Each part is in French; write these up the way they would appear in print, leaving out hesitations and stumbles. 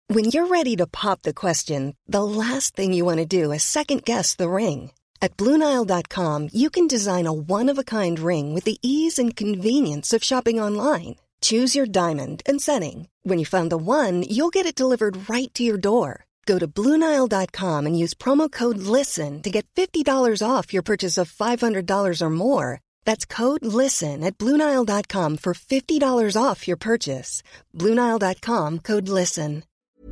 When you're ready to pop the question, the last thing you want to do is second-guess the ring. At BlueNile.com, you can design a one-of-a-kind ring with the ease and convenience of shopping online. Choose your diamond and setting. When you find the one, you'll get it delivered right to your door. Go to BlueNile.com and use promo code LISTEN to get $50 off your purchase of $500 or more. That's code LISTEN at BlueNile.com for $50 off your purchase. BlueNile.com, code LISTEN.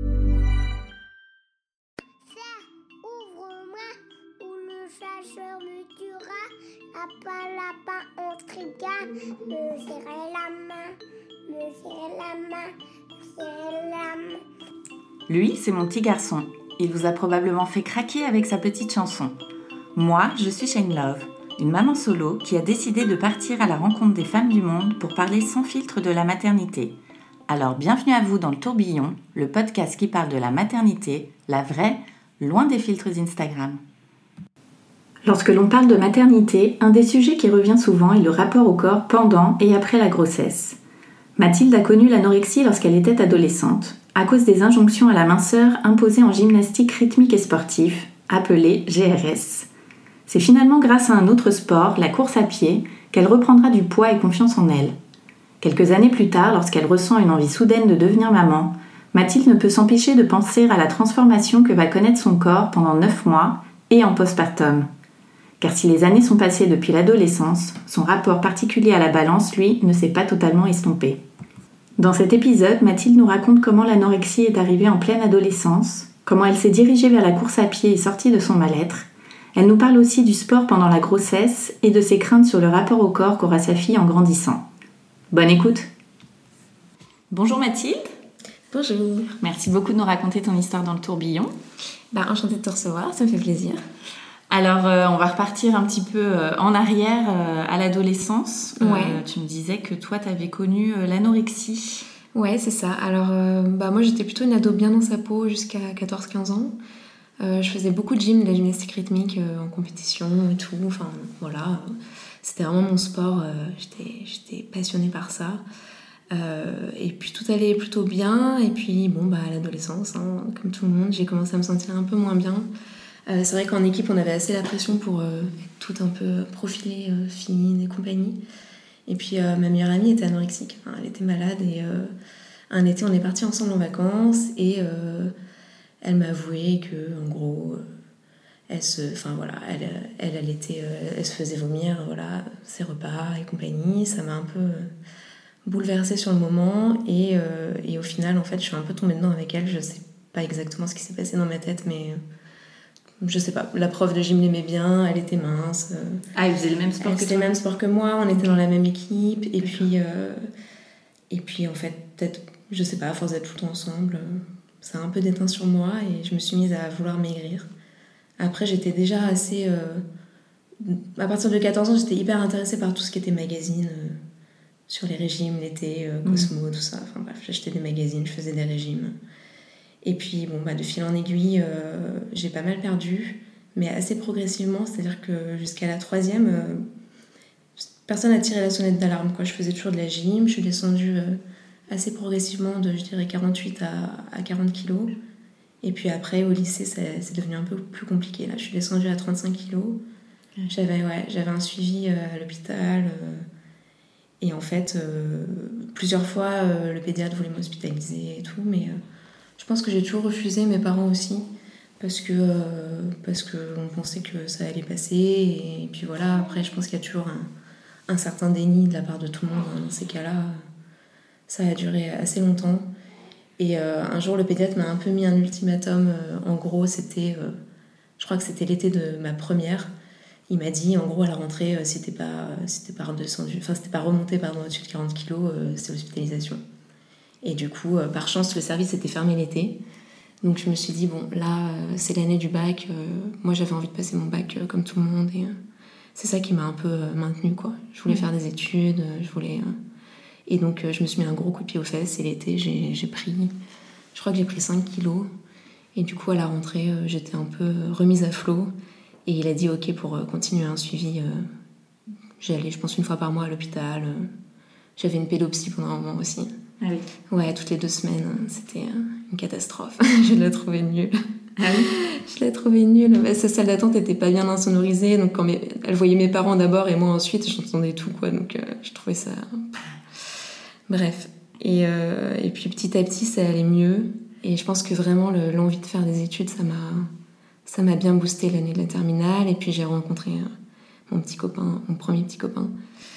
Ouvre-moi ou le chasseur me tuera. Lapin intrigua. Me serrer la main, me serrer la main, me serrer la main. Lui, c'est mon petit garçon. Il vous a probablement fait craquer avec sa petite chanson. Moi, je suis Shane Love, une maman solo qui a décidé de partir à la rencontre des femmes du monde pour parler sans filtre de la maternité. Alors bienvenue à vous dans le Tourbillon, le podcast qui parle de la maternité, la vraie, loin des filtres Instagram. Lorsque l'on parle de maternité, un des sujets qui revient souvent est le rapport au corps pendant et après la grossesse. Mathilde a connu l'anorexie lorsqu'elle était adolescente, à cause des injonctions à la minceur imposées en gymnastique rythmique et sportif, appelée GRS. C'est finalement grâce à un autre sport, la course à pied, qu'elle reprendra du poids et confiance en elle. Quelques années plus tard, lorsqu'elle ressent une envie soudaine de devenir maman, Mathilde ne peut s'empêcher de penser à la transformation que va connaître son corps pendant 9 mois et en postpartum. Car si les années sont passées depuis l'adolescence, son rapport particulier à la balance, lui, ne s'est pas totalement estompé. Dans cet épisode, Mathilde nous raconte comment l'anorexie est arrivée en pleine adolescence, comment elle s'est dirigée vers la course à pied et sortie de son mal-être. Elle nous parle aussi du sport pendant la grossesse et de ses craintes sur le rapport au corps qu'aura sa fille en grandissant. Bonne écoute! Bonjour Mathilde! Bonjour! Merci beaucoup de nous raconter ton histoire dans le tourbillon. Enchantée de te recevoir, ça me fait plaisir. Alors, on va repartir un petit peu en arrière à l'adolescence. Ouais. Tu me disais que toi, tu avais connu l'anorexie. Ouais, c'est ça. Alors, moi, j'étais plutôt une ado bien dans sa peau jusqu'à 14-15 ans. Je faisais beaucoup de gym, de la gymnastique rythmique en compétition et tout. Enfin, voilà. C'était vraiment mon sport. J'étais passionnée par ça. Et puis, tout allait plutôt bien. Et puis, à l'adolescence, comme tout le monde, j'ai commencé à me sentir un peu moins bien. C'est vrai qu'en équipe, on avait assez la pression pour être tout un peu profilée, fine et compagnie. Et puis, ma meilleure amie était anorexique. Enfin, elle était malade et un été, on est partis ensemble en vacances et elle m'a avoué que, en gros, elle se faisait vomir, voilà, ses repas et compagnie. Ça m'a un peu bouleversée sur le moment et au final, en fait, je suis un peu tombée dedans avec elle. Je sais pas exactement ce qui s'est passé dans ma tête, mais... je sais pas, la prof de gym l'aimait bien, elle était mince. Elle faisait le même sport que toi. Elle faisait le même sport que moi, on était dans la même équipe. Et puis en fait, peut-être, je sais pas, à force d'être tout le temps ensemble, ça a un peu déteint sur moi et je me suis mise à vouloir maigrir. Après, j'étais déjà assez... à partir de 14 ans, j'étais hyper intéressée par tout ce qui était magazine, sur les régimes, l'été, Cosmo, tout ça. Enfin bref, j'achetais des magazines, je faisais des régimes. Et puis, de fil en aiguille, j'ai pas mal perdu, mais assez progressivement, c'est-à-dire que jusqu'à la 3e, personne n'a tiré la sonnette d'alarme, quoi. Je faisais toujours de la gym, je suis descendue assez progressivement de, je dirais, 48 à 40 kilos. Et puis après, au lycée, c'est devenu un peu plus compliqué. Là, je suis descendue à 35 kilos. J'avais un suivi à l'hôpital. Et en fait, plusieurs fois, le pédiatre voulait m'hospitaliser et tout, mais... je pense que j'ai toujours refusé, mes parents aussi, parce que on pensait que ça allait passer. Et puis voilà, après, je pense qu'il y a toujours un certain déni de la part de tout le monde. Dans ces cas-là, ça a duré assez longtemps. Et un jour, le pédiatre m'a un peu mis un ultimatum. En gros, c'était... je crois que c'était l'été de ma première. Il m'a dit, en gros, à la rentrée, si t'es pas remonté au-dessus de 40 kilos, c'est l'hospitalisation. Et du coup, par chance, le service était fermé l'été. Donc je me suis dit, là, c'est l'année du bac. Moi, j'avais envie de passer mon bac comme tout le monde. Et c'est ça qui m'a un peu maintenue, quoi. Je voulais faire des études, Et donc, je me suis mis un gros coup de pied aux fesses. Et l'été, j'ai pris... Je crois que j'ai pris 5 kilos. Et du coup, à la rentrée, j'étais un peu remise à flot. Et il a dit OK pour continuer un suivi. J'allais, je pense, 1 fois par mois à l'hôpital. J'avais une pédopsie pendant un moment aussi. Ah oui. Ouais, toutes les 2 semaines. C'était une catastrophe. Je l'ai trouvée nulle. Ah oui. Je l'ai trouvée nulle. Sa salle d'attente était pas bien insonorisée, donc quand elle voyait mes parents d'abord et moi ensuite, j'entendais tout, quoi. Donc je trouvais ça... Bref. Et puis petit à petit, ça allait mieux. Et je pense que vraiment, l'envie de faire des études, ça m'a bien boosté l'année de la terminale. Et puis j'ai rencontré mon premier petit copain.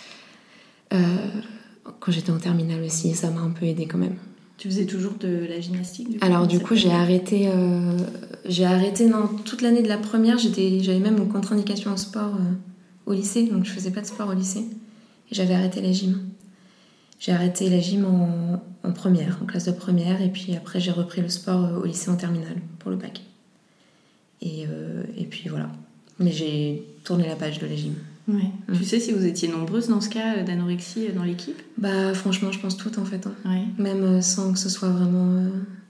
Quand j'étais en terminale aussi, ça m'a un peu aidée quand même. Tu faisais toujours de la gymnastique Alors du coup, j'ai arrêté toute l'année de la première. J'avais même une contre-indication en sport au lycée, donc je faisais pas de sport au lycée. Et j'avais arrêté la gym. J'ai arrêté la gym en première, en classe de première, et puis après j'ai repris le sport au lycée en terminale pour le bac. Et puis voilà. Mais j'ai tourné la page de la gym. Ouais. Tu sais si vous étiez nombreuses dans ce cas d'anorexie dans l'équipe ? Bah franchement, je pense toutes en fait. Hein. Ouais. Même sans que ce soit vraiment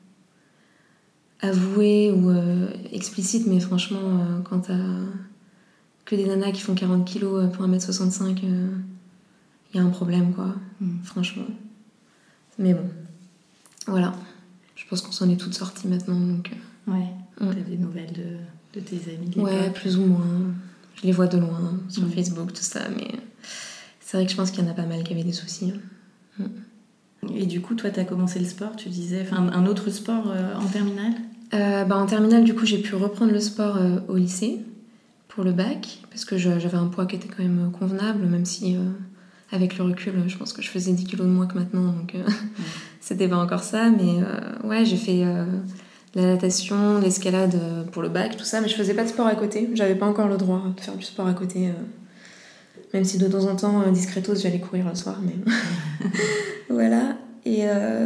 avoué ou explicite, mais franchement, quand t'as que des nanas qui font 40 kilos pour 1m65, il y a un problème, quoi. Franchement. Mais bon, voilà. Je pense qu'on s'en est toutes sorties maintenant, donc... Ouais. T'as des nouvelles de tes amis de l'époque ? Ouais, plus ou moins. Je les vois de loin, sur Facebook, tout ça, mais c'est vrai que je pense qu'il y en a pas mal qui avaient des soucis. Et du coup, toi, t'as commencé le sport, tu disais, un autre sport en terminale ? En terminale, du coup, j'ai pu reprendre le sport au lycée pour le bac, parce que j'avais un poids qui était quand même convenable, même si, avec le recul, je pense que je faisais 10 kilos de moins que maintenant, donc c'était pas encore ça, mais ouais, j'ai fait... la natation, l'escalade pour le bac, tout ça, mais je faisais pas de sport à côté. J'avais pas encore le droit de faire du sport à côté. Même si de temps en temps, discretos, j'allais courir le soir, mais voilà. Et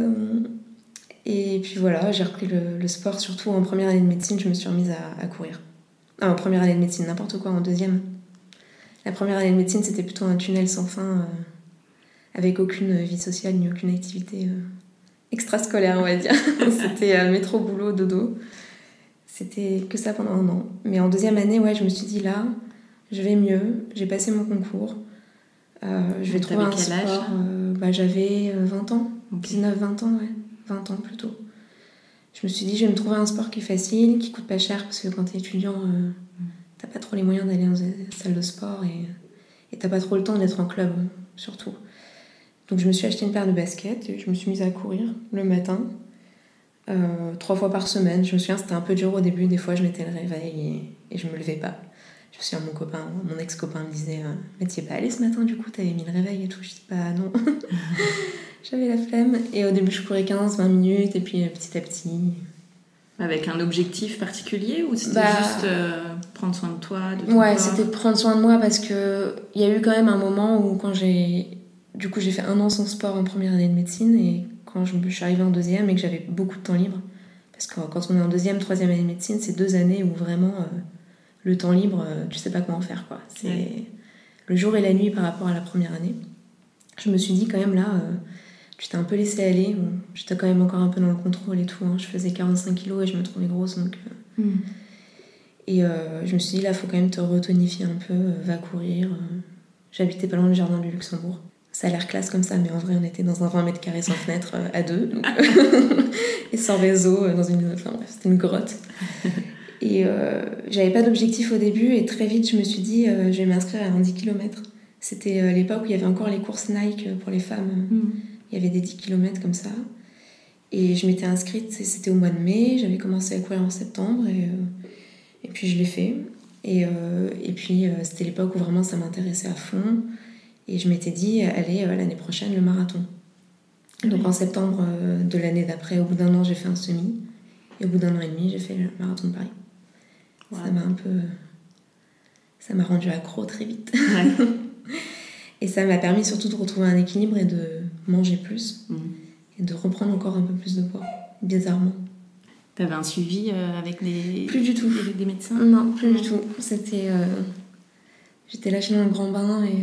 puis voilà, j'ai repris le sport, surtout en première année de médecine, je me suis remise à courir. Ah, en première année de médecine, n'importe quoi, en deuxième. La première année de médecine, c'était plutôt un tunnel sans fin, avec aucune vie sociale ni aucune activité extrascolaire, on va dire. C'était métro, boulot, dodo. C'était que ça pendant 1 an. Mais en deuxième année, ouais, je me suis dit là, je vais mieux. J'ai passé mon concours. Je vais trouver un sport. J'avais 20 ans. Okay. 19-20 ans, ouais. 20 ans plutôt. Je me suis dit, je vais me trouver un sport qui est facile, qui coûte pas cher, parce que quand t'es étudiant, t'as pas trop les moyens d'aller dans une salle de sport et t'as pas trop le temps d'être en club, surtout. Donc je me suis acheté une paire de baskets et je me suis mise à courir le matin, 3 fois par semaine. Je me souviens, c'était un peu dur au début. Des fois, je mettais le réveil et je me levais pas. Je me souviens, mon ex-copain me disait « Mais t'y es pas allée ce matin, du coup, t'avais mis le réveil et tout ?» Je dis « Bah non. » J'avais la flemme. Et au début, je courais 15-20 minutes et puis petit à petit... Avec un objectif particulier ou c'était juste prendre soin de toi, de ton corps ? Ouais, corps ? C'était prendre soin de moi parce qu'il y a eu quand même un moment où quand j'ai fait 1 an sans sport en première année de médecine et quand je suis arrivée en deuxième et que j'avais beaucoup de temps libre. Parce que quand on est en deuxième, troisième année de médecine, c'est 2 années où vraiment le temps libre, tu sais pas comment faire, quoi. C'est le jour et la nuit par rapport à la première année. Je me suis dit quand même là, tu t'es un peu laissée aller. Bon, j'étais quand même encore un peu dans le contrôle et tout. Hein. Je faisais 45 kilos et je me trouvais grosse. Donc, Et je me suis dit là, faut quand même te retonifier un peu, va courir. J'habitais pas loin du jardin du Luxembourg. Ça a l'air classe comme ça, mais en vrai, on était dans un 20 mètres carrés sans fenêtre à 2. Donc, et sans réseau, dans une... Enfin bref, c'était une grotte. Et j'avais pas d'objectif au début, et très vite, je me suis dit, je vais m'inscrire à un 10 km. C'était l'époque où il y avait encore les courses Nike pour les femmes. Il y avait des 10 km comme ça. Et je m'étais inscrite, c'était au mois de mai, j'avais commencé à courir en septembre, et puis je l'ai fait. Et puis, c'était l'époque où vraiment ça m'intéressait à fond. Et je m'étais dit, allez, l'année prochaine, le marathon. Donc en septembre de l'année d'après, au bout d'1 an, j'ai fait un semi. Et au bout d'1 an et demi, j'ai fait le marathon de Paris. Wow. Ça m'a rendu accro très vite. Ouais. Et ça m'a permis surtout de retrouver un équilibre et de manger plus. Et de reprendre encore un peu plus de poids, bizarrement. T'avais un suivi avec Plus du tout. Avec des médecins ? Non, plus du tout. C'était... J'étais lâchée dans le grand bain et...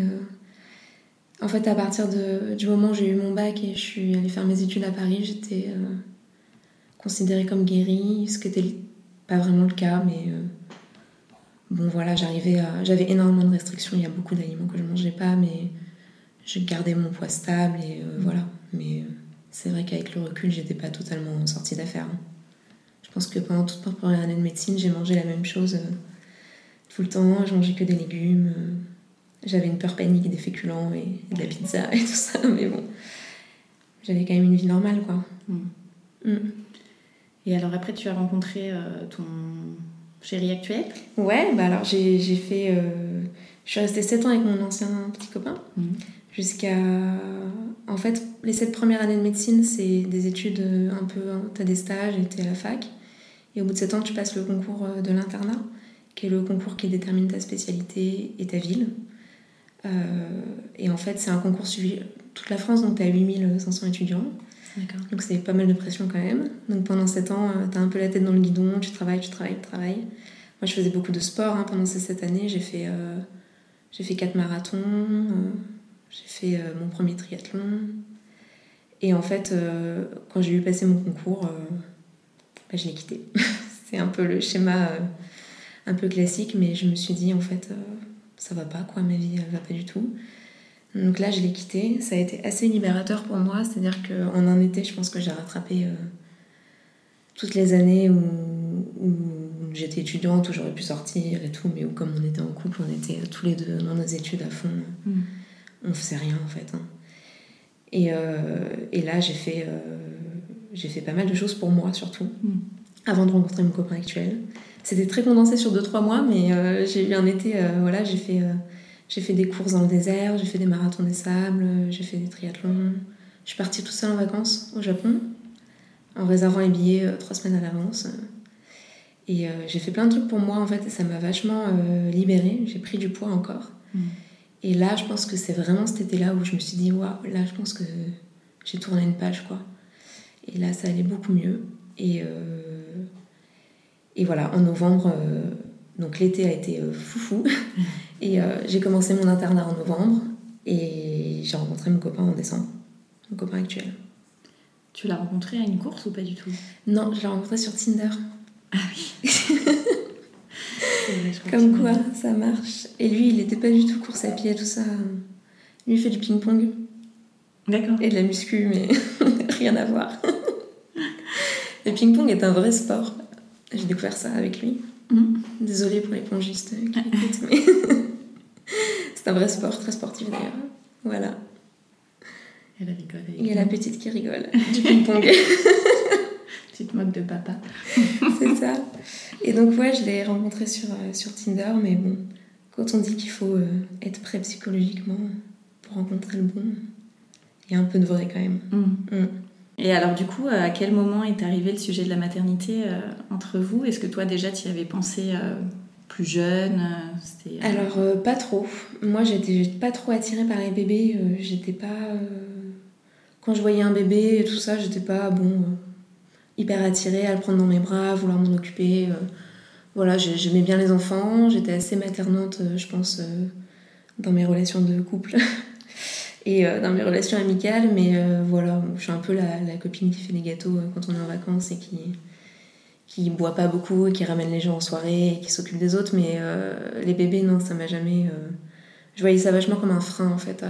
En fait, à partir du moment où j'ai eu mon bac et je suis allée faire mes études à Paris, j'étais considérée comme guérie, ce qui n'était pas vraiment le cas, mais bon voilà, j'avais énormément de restrictions, il y a beaucoup d'aliments que je ne mangeais pas, mais je gardais mon poids stable et voilà. Mais c'est vrai qu'avec le recul, j'étais pas totalement sortie d'affaire. Je pense que pendant toute ma première année de médecine, j'ai mangé la même chose tout le temps. Je mangeais que des légumes. J'avais une peur panique des féculents et de la pizza et tout ça, mais bon, j'avais quand même une vie normale, quoi. Et alors après, tu as rencontré ton chéri actuel ? Ouais, bah alors j'ai fait... je suis restée 7 ans avec mon ancien petit copain, jusqu'à... En fait, les 7 premières années de médecine, c'est des études un peu... T'as des stages et t'es à la fac. Et au bout de 7 ans, tu passes le concours de l'internat, qui est le concours qui détermine ta spécialité et ta ville. Et en fait, c'est un concours suivi toute la France, donc t'as 8500 étudiants. D'accord. Donc c'est pas mal de pression quand même. Donc pendant 7 ans, t'as un peu la tête dans le guidon, tu travailles. Moi, je faisais beaucoup de sport pendant ces 7 années. J'ai fait 4 marathons, j'ai fait mon premier triathlon. Et en fait, quand j'ai eu passé mon concours, je l'ai quitté. C'est un peu le schéma un peu classique, mais je me suis dit, en fait, ça va pas, quoi, ma vie, elle va pas du tout. Donc là, je l'ai quitté. Ça a été assez libérateur pour moi, c'est-à-dire qu'en un été, je pense que j'ai rattrapé toutes les années où j'étais étudiante, où j'aurais pu sortir et tout, mais où, comme on était en couple, on était tous les deux dans nos études à fond. On faisait rien, en fait. Et là, j'ai fait pas mal de choses pour moi, surtout, avant de rencontrer mon copain actuel. C'était très condensé sur 2-3 mois, mais j'ai eu un été, j'ai fait des courses dans le désert, j'ai fait des marathons des sables, j'ai fait des triathlons. Je suis partie toute seule en vacances au Japon, en réservant les billets 3 semaines à l'avance. Et j'ai fait plein de trucs pour moi, en fait, et ça m'a vachement libérée. J'ai pris du poids encore. Et là, je pense que c'est vraiment cet été-là où je me suis dit, waouh, là, je pense que j'ai tourné une page, quoi. Et là, ça allait beaucoup mieux. Et voilà, en novembre, donc l'été a été foufou. Et j'ai commencé mon internat en novembre. Et j'ai rencontré mon copain en décembre, mon copain actuel. Tu l'as rencontré à une course ou pas du tout ? Non, je l'ai rencontré sur Tinder. Ah oui. Comme quoi, ça marche. Et lui, il n'était pas du tout course à pied, tout ça. Lui, il fait du ping-pong. D'accord. Et de la muscu, mais rien à voir. Le ping-pong est un vrai sport. J'ai découvert ça avec lui. Désolée pour les pongistes qui écoutent, mais c'est un vrai sport, très sportif d'ailleurs. Voilà. Elle rigole. Il y a la petite qui rigole du ping-pong. Tu te moques de papa. C'est ça. Et donc, ouais, je l'ai rencontré sur Tinder, mais bon, quand on dit qu'il faut être prêt psychologiquement pour rencontrer le bon, il y a un peu de vrai quand même. Et alors, du coup, à quel moment est arrivé le sujet de la maternité entre vous ? Est-ce que toi, déjà, tu y avais pensé plus jeune ? Alors, pas trop. Moi, j'étais pas trop attirée par les bébés. J'étais pas... Quand je voyais un bébé et tout ça, j'étais pas, hyper attirée à le prendre dans mes bras, vouloir m'en occuper. Voilà, j'aimais bien les enfants. J'étais assez maternante, je pense, dans mes relations de couple. Et dans mes relations amicales, mais voilà, je suis un peu la copine qui fait des gâteaux quand on est en vacances et qui boit pas beaucoup et qui ramène les gens en soirée et qui s'occupe des autres, mais les bébés, non, ça m'a jamais... Je voyais ça vachement comme un frein, en fait,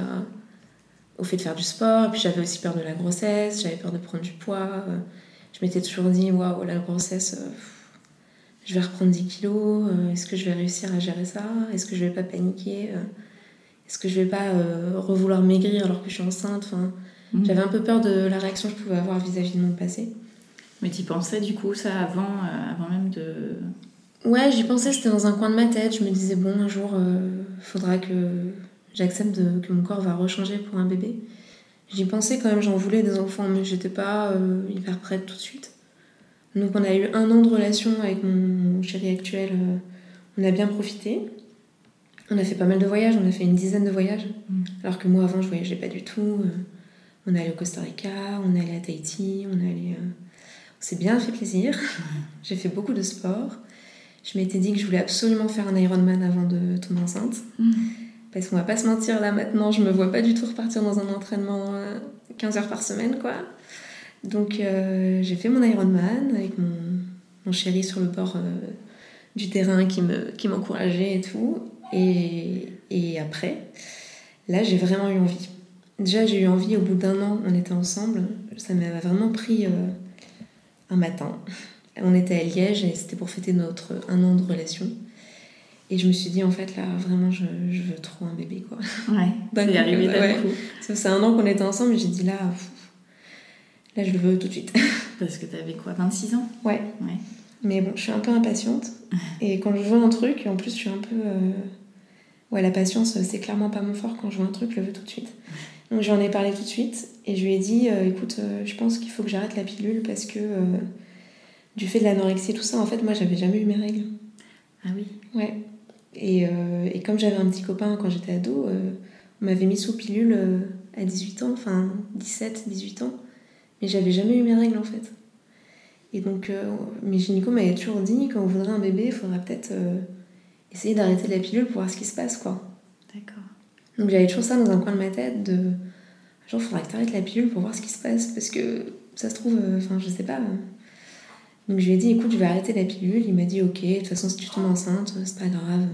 au fait de faire du sport. Et puis j'avais aussi peur de la grossesse, j'avais peur de prendre du poids. Je m'étais toujours dit, waouh, la grossesse, je vais reprendre 10 kilos, est-ce que je vais réussir à gérer ça ? Est-ce que je vais pas paniquer ? Est-ce que je vais pas revouloir maigrir alors que je suis enceinte ? J'avais un peu peur de la réaction que je pouvais avoir vis-à-vis de mon passé. Mais tu pensais du coup ça avant même de... Ouais, j'y pensais, c'était dans un coin de ma tête. Je me disais, bon, un jour, faudra que j'accepte que mon corps va rechanger pour un bébé. J'y pensais quand même, j'en voulais des enfants, mais j'étais pas hyper prête tout de suite. Donc on a eu 1 an de relation avec mon chéri actuel. On a bien profité. On a fait pas mal de voyages, on a fait une 10aine de voyages. Alors que moi, avant, je voyageais pas du tout. On est allé au Costa Rica, on est allé à Tahiti, on s'est bien fait plaisir. J'ai fait beaucoup de sport. Je m'étais dit que je voulais absolument faire un Ironman avant de tomber enceinte. Parce qu'on va pas se mentir, là, maintenant, je me vois pas du tout repartir dans un entraînement 15 heures par semaine, quoi. Donc, j'ai fait mon Ironman avec mon chéri sur le bord du terrain qui m'encourageait et tout. Et après, là, j'ai vraiment eu envie. Déjà, j'ai eu envie, au bout d'1 an, on était ensemble. ça m'avait vraiment pris un matin. On était à Liège et c'était pour fêter notre 1 an de relation. Et je me suis dit, en fait, là, vraiment, je veux trop un bébé, quoi. Ouais, c'est arrivé d'un coup. C'est 1 an qu'on était ensemble et j'ai dit, là, je le veux tout de suite. Parce que t'avais quoi, 26 ans? Ouais. Mais bon, je suis un peu impatiente. Et quand je veux un truc, en plus, je suis un peu... Ouais, la patience, c'est clairement pas mon fort. Quand je veux un truc, je le veux tout de suite. Donc, j'en ai parlé tout de suite. Et je lui ai dit, écoute, je pense qu'il faut que j'arrête la pilule parce que du fait de l'anorexie et tout ça, en fait, moi, j'avais jamais eu mes règles. Ah oui? Ouais. Et comme j'avais un petit copain quand j'étais ado, on m'avait mis sous pilule à 18 ans, enfin 17, 18 ans. Mais j'avais jamais eu mes règles, en fait. Et donc, mes gynécos m'avaient toujours dit, quand vous voudrez un bébé, il faudra peut-être essayer d'arrêter la pilule pour voir ce qui se passe, quoi. D'accord. Donc j'avais toujours ça dans un coin de ma tête, genre, il faudra que tu arrêtes la pilule pour voir ce qui se passe, parce que ça se trouve, je sais pas. Donc je lui ai dit, écoute, je vais arrêter la pilule. Il m'a dit, ok, de toute façon, si tu tombes enceinte, c'est pas grave.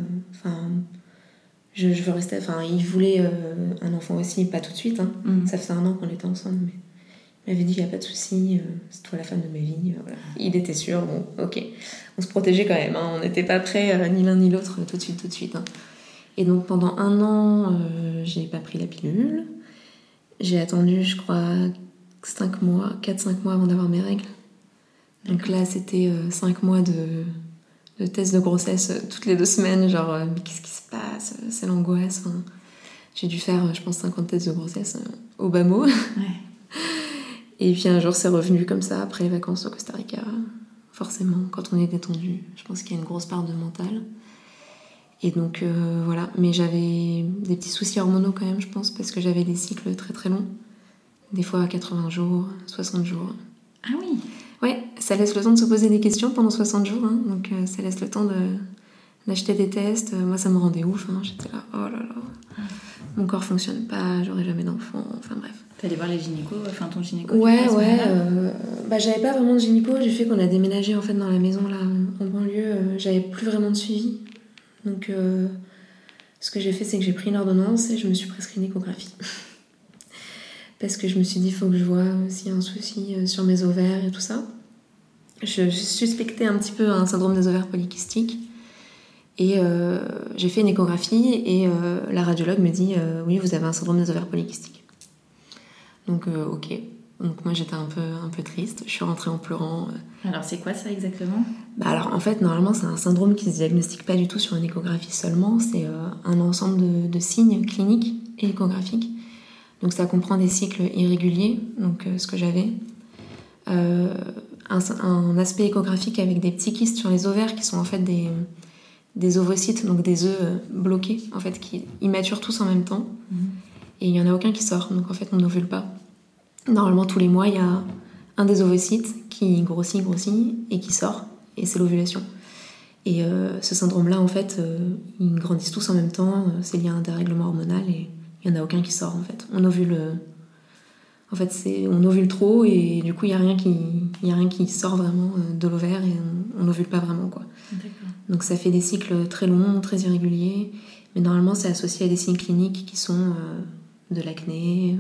Je veux rester... il voulait un enfant aussi, pas tout de suite. Hein. Ça fait 1 an qu'on était ensemble, mais il m'avait dit, il n'y a pas de souci, c'est toi la femme de ma vie. Voilà. Il était sûr, bon, ok. On se protégeait quand même, hein. On n'était pas prêts, ni l'un ni l'autre, tout de suite. Hein. Et donc pendant 1 an, j'ai pas pris la pilule. J'ai attendu, je crois, 4-5 mois avant d'avoir mes règles. Donc là, c'était 5 mois de test de grossesse toutes les 2 semaines, genre, mais qu'est-ce qui se passe? C'est l'angoisse. Enfin, j'ai dû faire, je pense, 50 tests de grossesse au bas mot. Ouais. Et puis un jour, c'est revenu comme ça, après les vacances au Costa Rica. Forcément, quand on est détendu, je pense qu'il y a une grosse part de mental. Et donc, voilà. Mais j'avais des petits soucis hormonaux quand même, je pense, parce que j'avais des cycles très très longs. Des fois 80 jours, 60 jours. Ah oui? Ouais, ça laisse le temps de se poser des questions pendant 60 jours, hein, donc ça laisse le temps d'acheter des tests. Moi, ça me rendait ouf, hein, j'étais là, oh là là, mon corps fonctionne pas, j'aurai jamais d'enfant, enfin bref. T'allais voir les gynécos, ton gynéco? Ouais, j'avais pas vraiment de gynéco, du fait qu'on a déménagé en fait dans la maison là, en banlieue, j'avais plus vraiment de suivi. Donc, ce que j'ai fait, c'est que j'ai pris une ordonnance et je me suis prescrit une échographie. Parce que je me suis dit, il faut que je vois s'il y a un souci sur mes ovaires et tout ça. Je suspectais un petit peu un syndrome des ovaires polykystiques. Et j'ai fait une échographie et la radiologue me dit, oui, vous avez un syndrome des ovaires polykystiques. Donc, ok. Donc moi, j'étais un peu triste. Je suis rentrée en pleurant. Alors, c'est quoi ça exactement? Alors, en fait, normalement, c'est un syndrome qui ne se diagnostique pas du tout sur une échographie seulement. C'est un ensemble de signes cliniques et échographiques. Donc ça comprend des cycles irréguliers, donc ce que j'avais, un aspect échographique avec des petits kystes sur les ovaires qui sont en fait des ovocytes, donc des œufs bloqués, en fait, qui immaturent tous en même temps, et il n'y en a aucun qui sort, donc en fait on n'ovule pas. Normalement tous les mois il y a un des ovocytes qui grossit et qui sort, et c'est l'ovulation. Et ce syndrome-là, en fait, ils grandissent tous en même temps, c'est lié à un dérèglement hormonal et il n'y en a aucun qui sort, en fait. On ovule trop et du coup, il n'y a rien qui sort vraiment de l'ovaire et on n'ovule pas vraiment, quoi. D'accord. Donc ça fait des cycles très longs, très irréguliers, mais normalement, c'est associé à des signes cliniques qui sont de l'acné,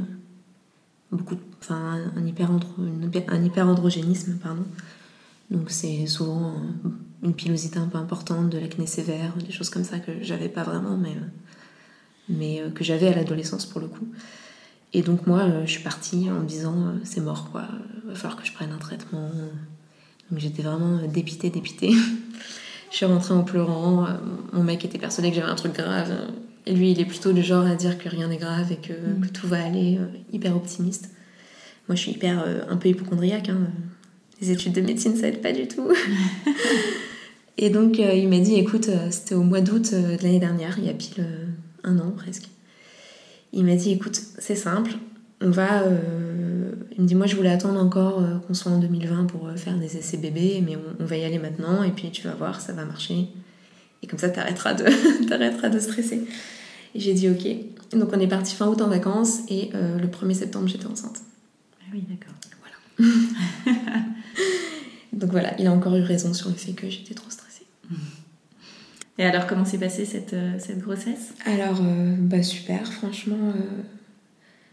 un hyperandrogénisme, pardon. Donc c'est souvent une pilosité un peu importante, de l'acné sévère, des choses comme ça que j'avais pas vraiment, mais que j'avais à l'adolescence pour le coup. Et donc moi, je suis partie en me disant c'est mort, quoi, va falloir que je prenne un traitement. Donc j'étais vraiment dépitée. Je suis rentrée en pleurant. Mon mec était persuadé que j'avais un truc grave. Et lui, il est plutôt du genre à dire que rien n'est grave et que tout va aller, hyper optimiste. Moi, je suis un peu hypocondriaque. Hein. Les études de médecine, ça aide pas du tout. Et donc, il m'a dit, écoute, c'était au mois d'août de l'année dernière, il y a pile 1 an presque. Il m'a dit, écoute, c'est simple, on va... Il me dit, moi, je voulais attendre encore qu'on soit en 2020 pour faire des essais bébés, mais on va y aller maintenant, et puis tu vas voir, ça va marcher. Et comme ça, t'arrêteras de stresser. Et j'ai dit, ok. Donc, on est parti fin août en vacances, et le 1er septembre, j'étais enceinte. Ah oui, d'accord. Voilà. Donc voilà, il a encore eu raison sur le fait que j'étais trop stressée. Et alors, comment s'est passée cette grossesse? Alors, super, franchement,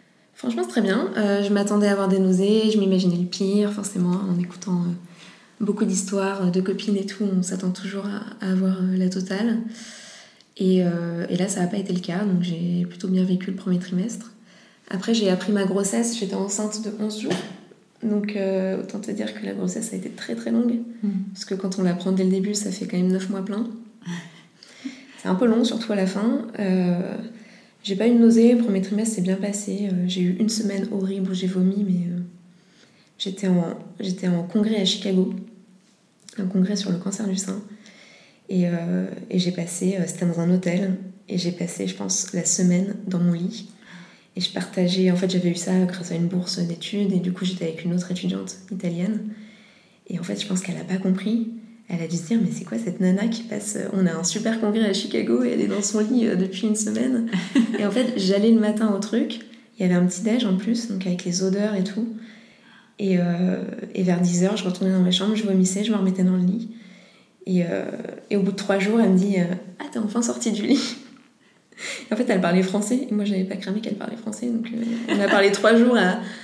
Franchement, c'est très bien. Je m'attendais à avoir des nausées, je m'imaginais le pire, forcément, en écoutant beaucoup d'histoires de copines et tout, on s'attend toujours à avoir la totale. Et là, ça n'a pas été le cas, donc j'ai plutôt bien vécu le premier trimestre. Après, j'ai appris ma grossesse, j'étais enceinte de 11 jours. Donc, autant te dire que la grossesse a été très très longue. Parce que quand on l'apprend dès le début, ça fait quand même 9 mois pleins. C'est un peu long, surtout à la fin. J'ai pas eu de nausée, le premier trimestre s'est bien passé. J'ai eu une semaine horrible où j'ai vomi, mais j'étais en congrès à Chicago. Un congrès sur le cancer du sein. Et j'ai passé, c'était dans un hôtel, et j'ai passé, je pense, la semaine dans mon lit. Et je partageais, en fait, j'avais eu ça grâce à une bourse d'études, et du coup, j'étais avec une autre étudiante italienne. Et en fait, je pense qu'elle n'a pas compris. Elle a dû se dire, mais c'est quoi cette nana qui passe... On a un super congrès à Chicago, et elle est dans son lit depuis une semaine. Et en fait, j'allais le matin au truc, il y avait un petit déj en plus, donc avec les odeurs et tout. Et vers 10h, je retournais dans ma chambre, je vomissais, je me remettais dans le lit. Et au bout de 3 jours, elle me dit « Ah, t'es enfin sortie du lit !» En fait, elle parlait français, et moi, j'avais pas cramé qu'elle parlait français. Donc, on a passé 3 jours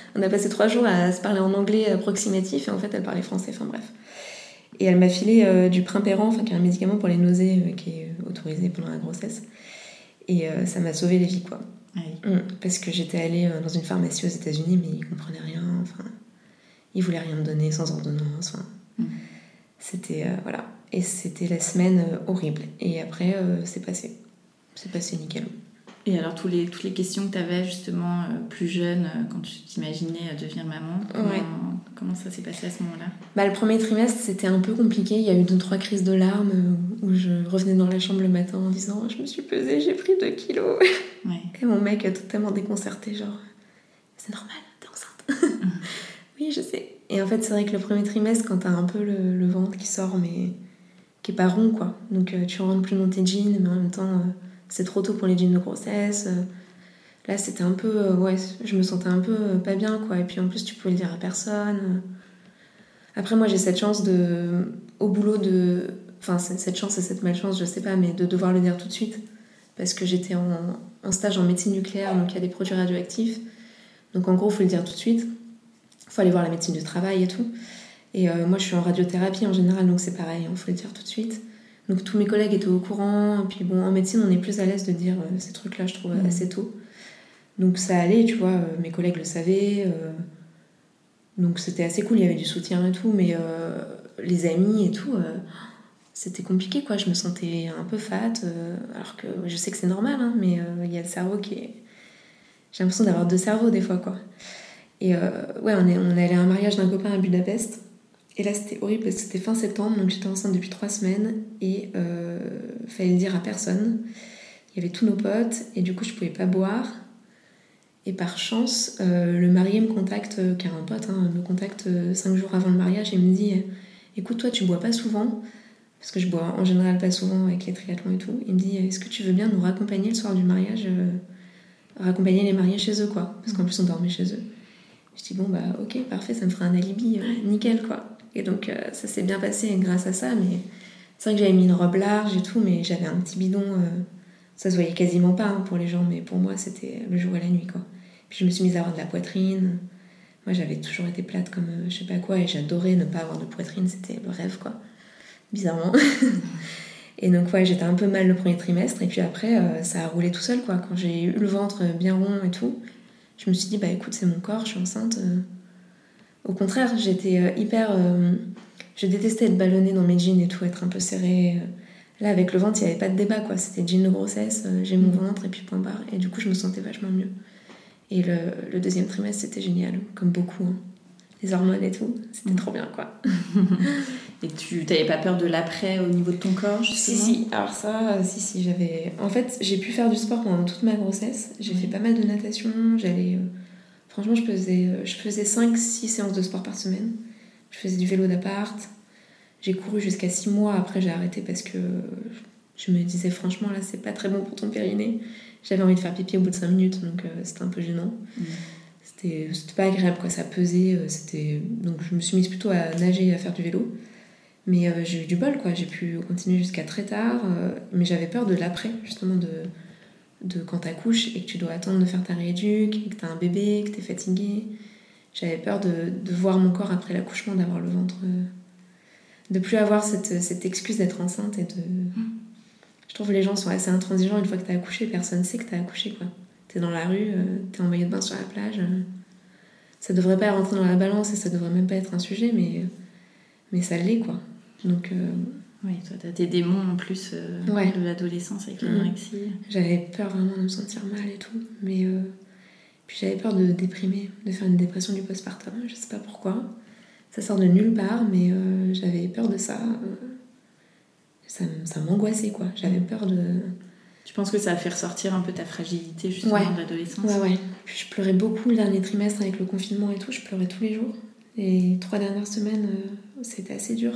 à se parler en anglais approximatif, et en fait, elle parlait français, enfin bref. Et elle m'a filé du Primperan, qui est un médicament pour les nausées qui est autorisé pendant la grossesse. Et ça m'a sauvé les vies, quoi. Oui. Parce que j'étais allée dans une pharmacie aux États-Unis, mais ils comprenaient rien, ils voulaient rien me donner sans ordonnance, c'était voilà. Et c'était la semaine horrible. Et après, c'est passé nickel. Et alors, toutes les questions que tu avais justement plus jeune, quand tu t'imaginais devenir maman, comment ça s'est passé à ce moment-là ? Le premier trimestre, c'était un peu compliqué. Il y a eu 2-3 crises de larmes où je revenais dans la chambre le matin en disant « Je me suis pesée, j'ai pris 2 kilos. » Et mon mec a totalement déconcerté, genre « C'est normal, t'es enceinte. » Oui, je sais. Et en fait, c'est vrai que le premier trimestre, quand t'as un peu le ventre qui sort, mais qui est pas rond, quoi. Donc tu rentres plus dans tes jeans, mais en même temps, c'est trop tôt pour les jeans de grossesse. Là, c'était un peu... je me sentais un peu pas bien, quoi. Et puis en plus, tu pouvais le dire à personne. Après, moi, j'ai cette chance au boulot de... Enfin, cette chance et cette malchance, je sais pas, mais de devoir le dire tout de suite. Parce que j'étais en stage en médecine nucléaire, donc il y a des produits radioactifs. Donc en gros, il faut le dire tout de suite. Il faut aller voir la médecine du travail et tout. Et moi, je suis en radiothérapie en général, donc c'est pareil, il faut le dire tout de suite. Donc tous mes collègues étaient au courant. Et puis bon, en médecine, on est plus à l'aise de dire ces trucs-là, je trouve, assez tôt. Donc ça allait, tu vois, mes collègues le savaient. Donc c'était assez cool, il y avait du soutien et tout. Mais les amis et tout, c'était compliqué, quoi. Je me sentais un peu fat, alors que je sais que c'est normal, hein, mais il y a le cerveau qui est... J'ai l'impression d'avoir 2 cerveaux des fois, quoi. Et on est allé à un mariage d'un copain à Budapest. Et là, c'était horrible parce que c'était fin septembre, donc j'étais enceinte depuis 3 semaines. Et fallait le dire à personne. Il y avait tous nos potes, et du coup, je pouvais pas boire. Et par chance, le marié me contacte, car un pote me contacte 5 jours avant le mariage et me dit « Écoute, toi, tu bois pas souvent ?» Parce que je bois en général pas souvent avec les triathlons et tout. Il me dit « Est-ce que tu veux bien nous raccompagner le soir du mariage raccompagner les mariés chez eux, quoi. » Parce qu'en plus, on dormait chez eux. Je dis « Bon, ok, parfait, ça me fera un alibi, nickel, quoi. » Et donc, ça s'est bien passé grâce à ça, mais c'est vrai que j'avais mis une robe large et tout, mais j'avais un petit bidon... ça se voyait quasiment pas pour les gens, mais pour moi, c'était le jour et la nuit, quoi. Puis je me suis mise à avoir de la poitrine. Moi, j'avais toujours été plate comme je sais pas quoi, et j'adorais ne pas avoir de poitrine, c'était le rêve, quoi. Bizarrement. Et donc, j'étais un peu mal le premier trimestre, et puis après, ça a roulé tout seul, quoi. Quand j'ai eu le ventre bien rond et tout, je me suis dit, écoute, c'est mon corps, je suis enceinte. Au contraire, j'étais hyper... je détestais être ballonnée dans mes jeans et tout, être un peu serrée. Là, avec le ventre, il n'y avait pas de débat, quoi. C'était jean de grossesse, j'ai mon ventre, et puis point barre. Et du coup, je me sentais vachement mieux. Et le deuxième trimestre, c'était génial, comme beaucoup. Les hormones et tout, c'était trop bien, quoi. Et tu n'avais pas peur de l'après au niveau de ton corps, justement ? Si. Alors ça, si, j'avais... En fait, j'ai pu faire du sport pendant toute ma grossesse. J'ai fait pas mal de natation. J'allais... Franchement, je faisais 5-6 séances de sport par semaine. Je faisais du vélo d'appart. J'ai couru jusqu'à 6 mois. Après, j'ai arrêté parce que je me disais, franchement, là, c'est pas très bon pour ton périnée. J'avais envie de faire pipi au bout de 5 minutes, donc c'était un peu gênant. C'était pas agréable, quoi. Ça pesait. Donc, je me suis mise plutôt à nager et à faire du vélo. Mais j'ai eu du bol, quoi. J'ai pu continuer jusqu'à très tard. Mais j'avais peur de l'après, justement, quand t'accouches et que tu dois attendre de faire ta rééduque, et que t'as un bébé, que t'es fatiguée. J'avais peur de voir mon corps après l'accouchement, d'avoir le ventre... de plus avoir cette excuse d'être enceinte et de... Je trouve que les gens sont assez intransigeants une fois que t'as accouché, personne sait que t'as accouché, quoi. T'es dans la rue, t'es en maillot de bain sur la plage. Ça devrait pas rentrer dans la balance et ça devrait même pas être un sujet, mais ça l'est, quoi. Donc... Oui, toi, t'as tes démons en plus de l'adolescence avec l'anorexie. J'avais peur vraiment de me sentir mal et tout, mais puis j'avais peur de déprimer, de faire une dépression du postpartum, je sais pas pourquoi. Ça sort de nulle part, mais j'avais peur de ça. Ça m'angoissait, quoi. J'avais peur de... Tu penses que ça a fait ressortir un peu ta fragilité, justement, de l'adolescence? Ouais. Puis je pleurais beaucoup le dernier trimestre avec le confinement et tout, je pleurais tous les jours. Les 3 dernières semaines, c'était assez dur.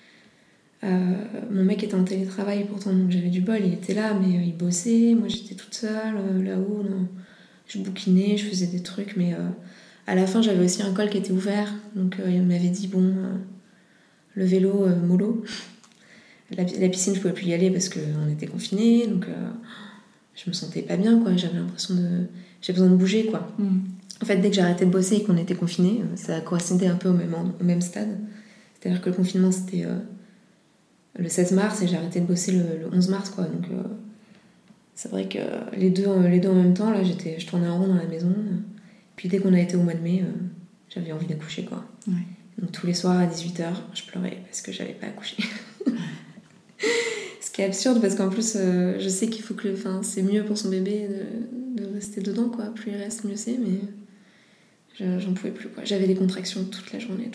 Mon mec était en télétravail pourtant, donc j'avais du bol, il était là, mais il bossait. Moi, j'étais toute seule, là-haut. Je bouquinais, je faisais des trucs, mais à la fin, j'avais aussi un col qui était ouvert. Donc il m'avait dit, bon, le vélo, mollo. La piscine, je pouvais plus y aller parce qu'on était confinés, donc je me sentais pas bien, quoi. J'avais l'impression j'ai besoin de bouger, quoi. En fait, dès que j'arrêtais de bosser et qu'on était confinés, ça correspondait un peu au même stade. C'est-à-dire que le confinement, c'était le 16 mars et j'ai arrêté de bosser le 11 mars, quoi. Donc c'est vrai que les deux en même temps, là, je tournais en rond dans la maison. Puis dès qu'on a été au mois de mai, j'avais envie d'accoucher, quoi. Ouais. Donc tous les soirs à 18h, je pleurais parce que j'avais pas accouché. Ce qui est absurde parce qu'en plus, je sais qu'il faut que c'est mieux pour son bébé de rester dedans, quoi. Plus il reste, mieux c'est, mais j'en pouvais plus, quoi. J'avais des contractions toute la journée.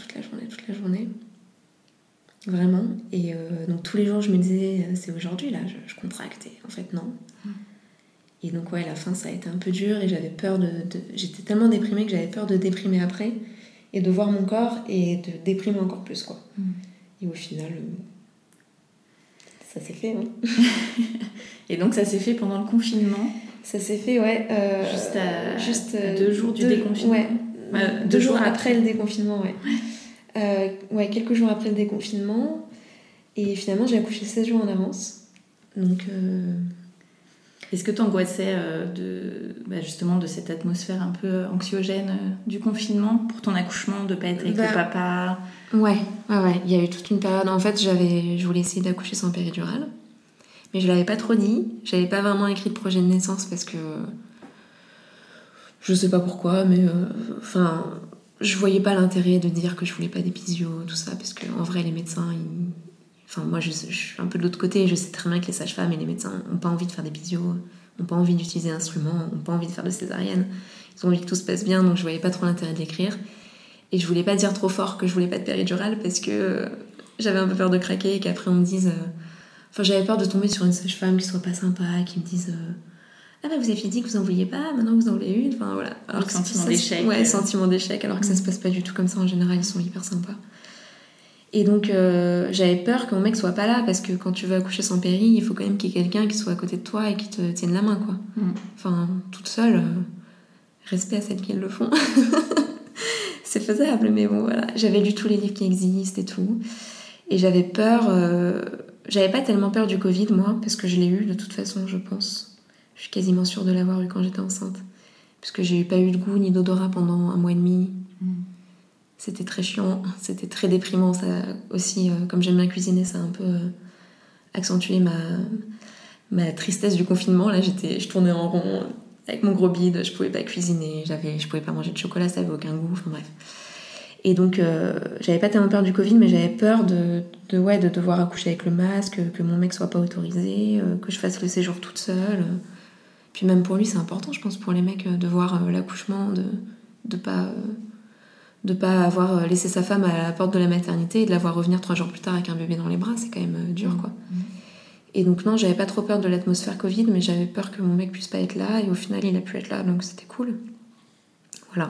Vraiment. Et donc tous les jours, je me disais, c'est aujourd'hui, là, je contracte. Et en fait, non. Et donc, ouais, la fin, ça a été un peu dur et j'avais peur j'étais tellement déprimée que j'avais peur de déprimer après et de voir mon corps et de déprimer encore plus, quoi. Et au final... ça s'est fait, hein. Et donc ça s'est fait pendant le confinement? Ça s'est fait, ouais. Juste à 2 jours du déconfinement? Ouais. 2 jours après le déconfinement, ouais. Ouais, quelques jours après le déconfinement. Et finalement, j'ai accouché 16 jours en avance. Donc... Est-ce que tu angoissais justement de cette atmosphère un peu anxiogène du confinement pour ton accouchement, de ne pas être avec le papa? Ouais. Il y a eu toute une période. En fait, je voulais essayer d'accoucher sans péridurale. Mais je l'avais pas trop dit. J'avais pas vraiment écrit de projet de naissance parce que... je sais pas pourquoi, mais... je voyais pas l'intérêt de dire que je voulais pas d'épisio, tout ça, parce qu'en vrai, les médecins, moi, je suis un peu de l'autre côté. Je sais très bien que les sages-femmes et les médecins n'ont pas envie de faire d'épisio, n'ont pas envie d'utiliser d'instruments, n'ont pas envie de faire de césarienne. Ils ont envie que tout se passe bien, donc je voyais pas trop l'intérêt de l'écrire. Et je voulais pas dire trop fort que je voulais pas de péridurale parce que j'avais un peu peur de craquer et qu'après on me dise... j'avais peur de tomber sur une sage-femme qui soit pas sympa, qui me dise... ah bah vous aviez dit que vous en vouliez pas, maintenant vous en voulez une, voilà. Alors que sentiment d'échec. Ouais, sentiment d'échec, alors que ça se passe pas du tout comme ça en général, ils sont hyper sympas. Et donc j'avais peur que mon mec soit pas là parce que quand tu veux accoucher sans péri, il faut quand même qu'il y ait quelqu'un qui soit à côté de toi et qui te tienne la main, quoi. Toute seule, respect à celles qui le font. C'est faisable, mais bon, voilà. J'avais lu tous les livres qui existent et tout. Et j'avais peur... j'avais pas tellement peur du Covid, moi, parce que je l'ai eu de toute façon, je pense. Je suis quasiment sûre de l'avoir eu quand j'étais enceinte. Parce que j'ai pas eu de goût ni d'odorat pendant 1 mois et demi. C'était très chiant, c'était très déprimant. Ça aussi, comme j'aime bien cuisiner, ça a un peu accentué ma tristesse du confinement. Là, je tournais en rond avec mon gros bide, je pouvais pas cuisiner, je pouvais pas manger de chocolat, ça avait aucun goût, bref. Et donc, j'avais pas tellement peur du Covid, mais j'avais peur de devoir accoucher avec le masque, que mon mec soit pas autorisé, que je fasse le séjour toute seule. Puis même pour lui, c'est important, je pense, pour les mecs, de voir l'accouchement, de pas avoir laissé sa femme à la porte de la maternité et de la voir revenir 3 jours plus tard avec un bébé dans les bras, c'est quand même dur, quoi. Et donc non, j'avais pas trop peur de l'atmosphère Covid, mais j'avais peur que mon mec puisse pas être là, et au final, il a pu être là, donc c'était cool. Voilà.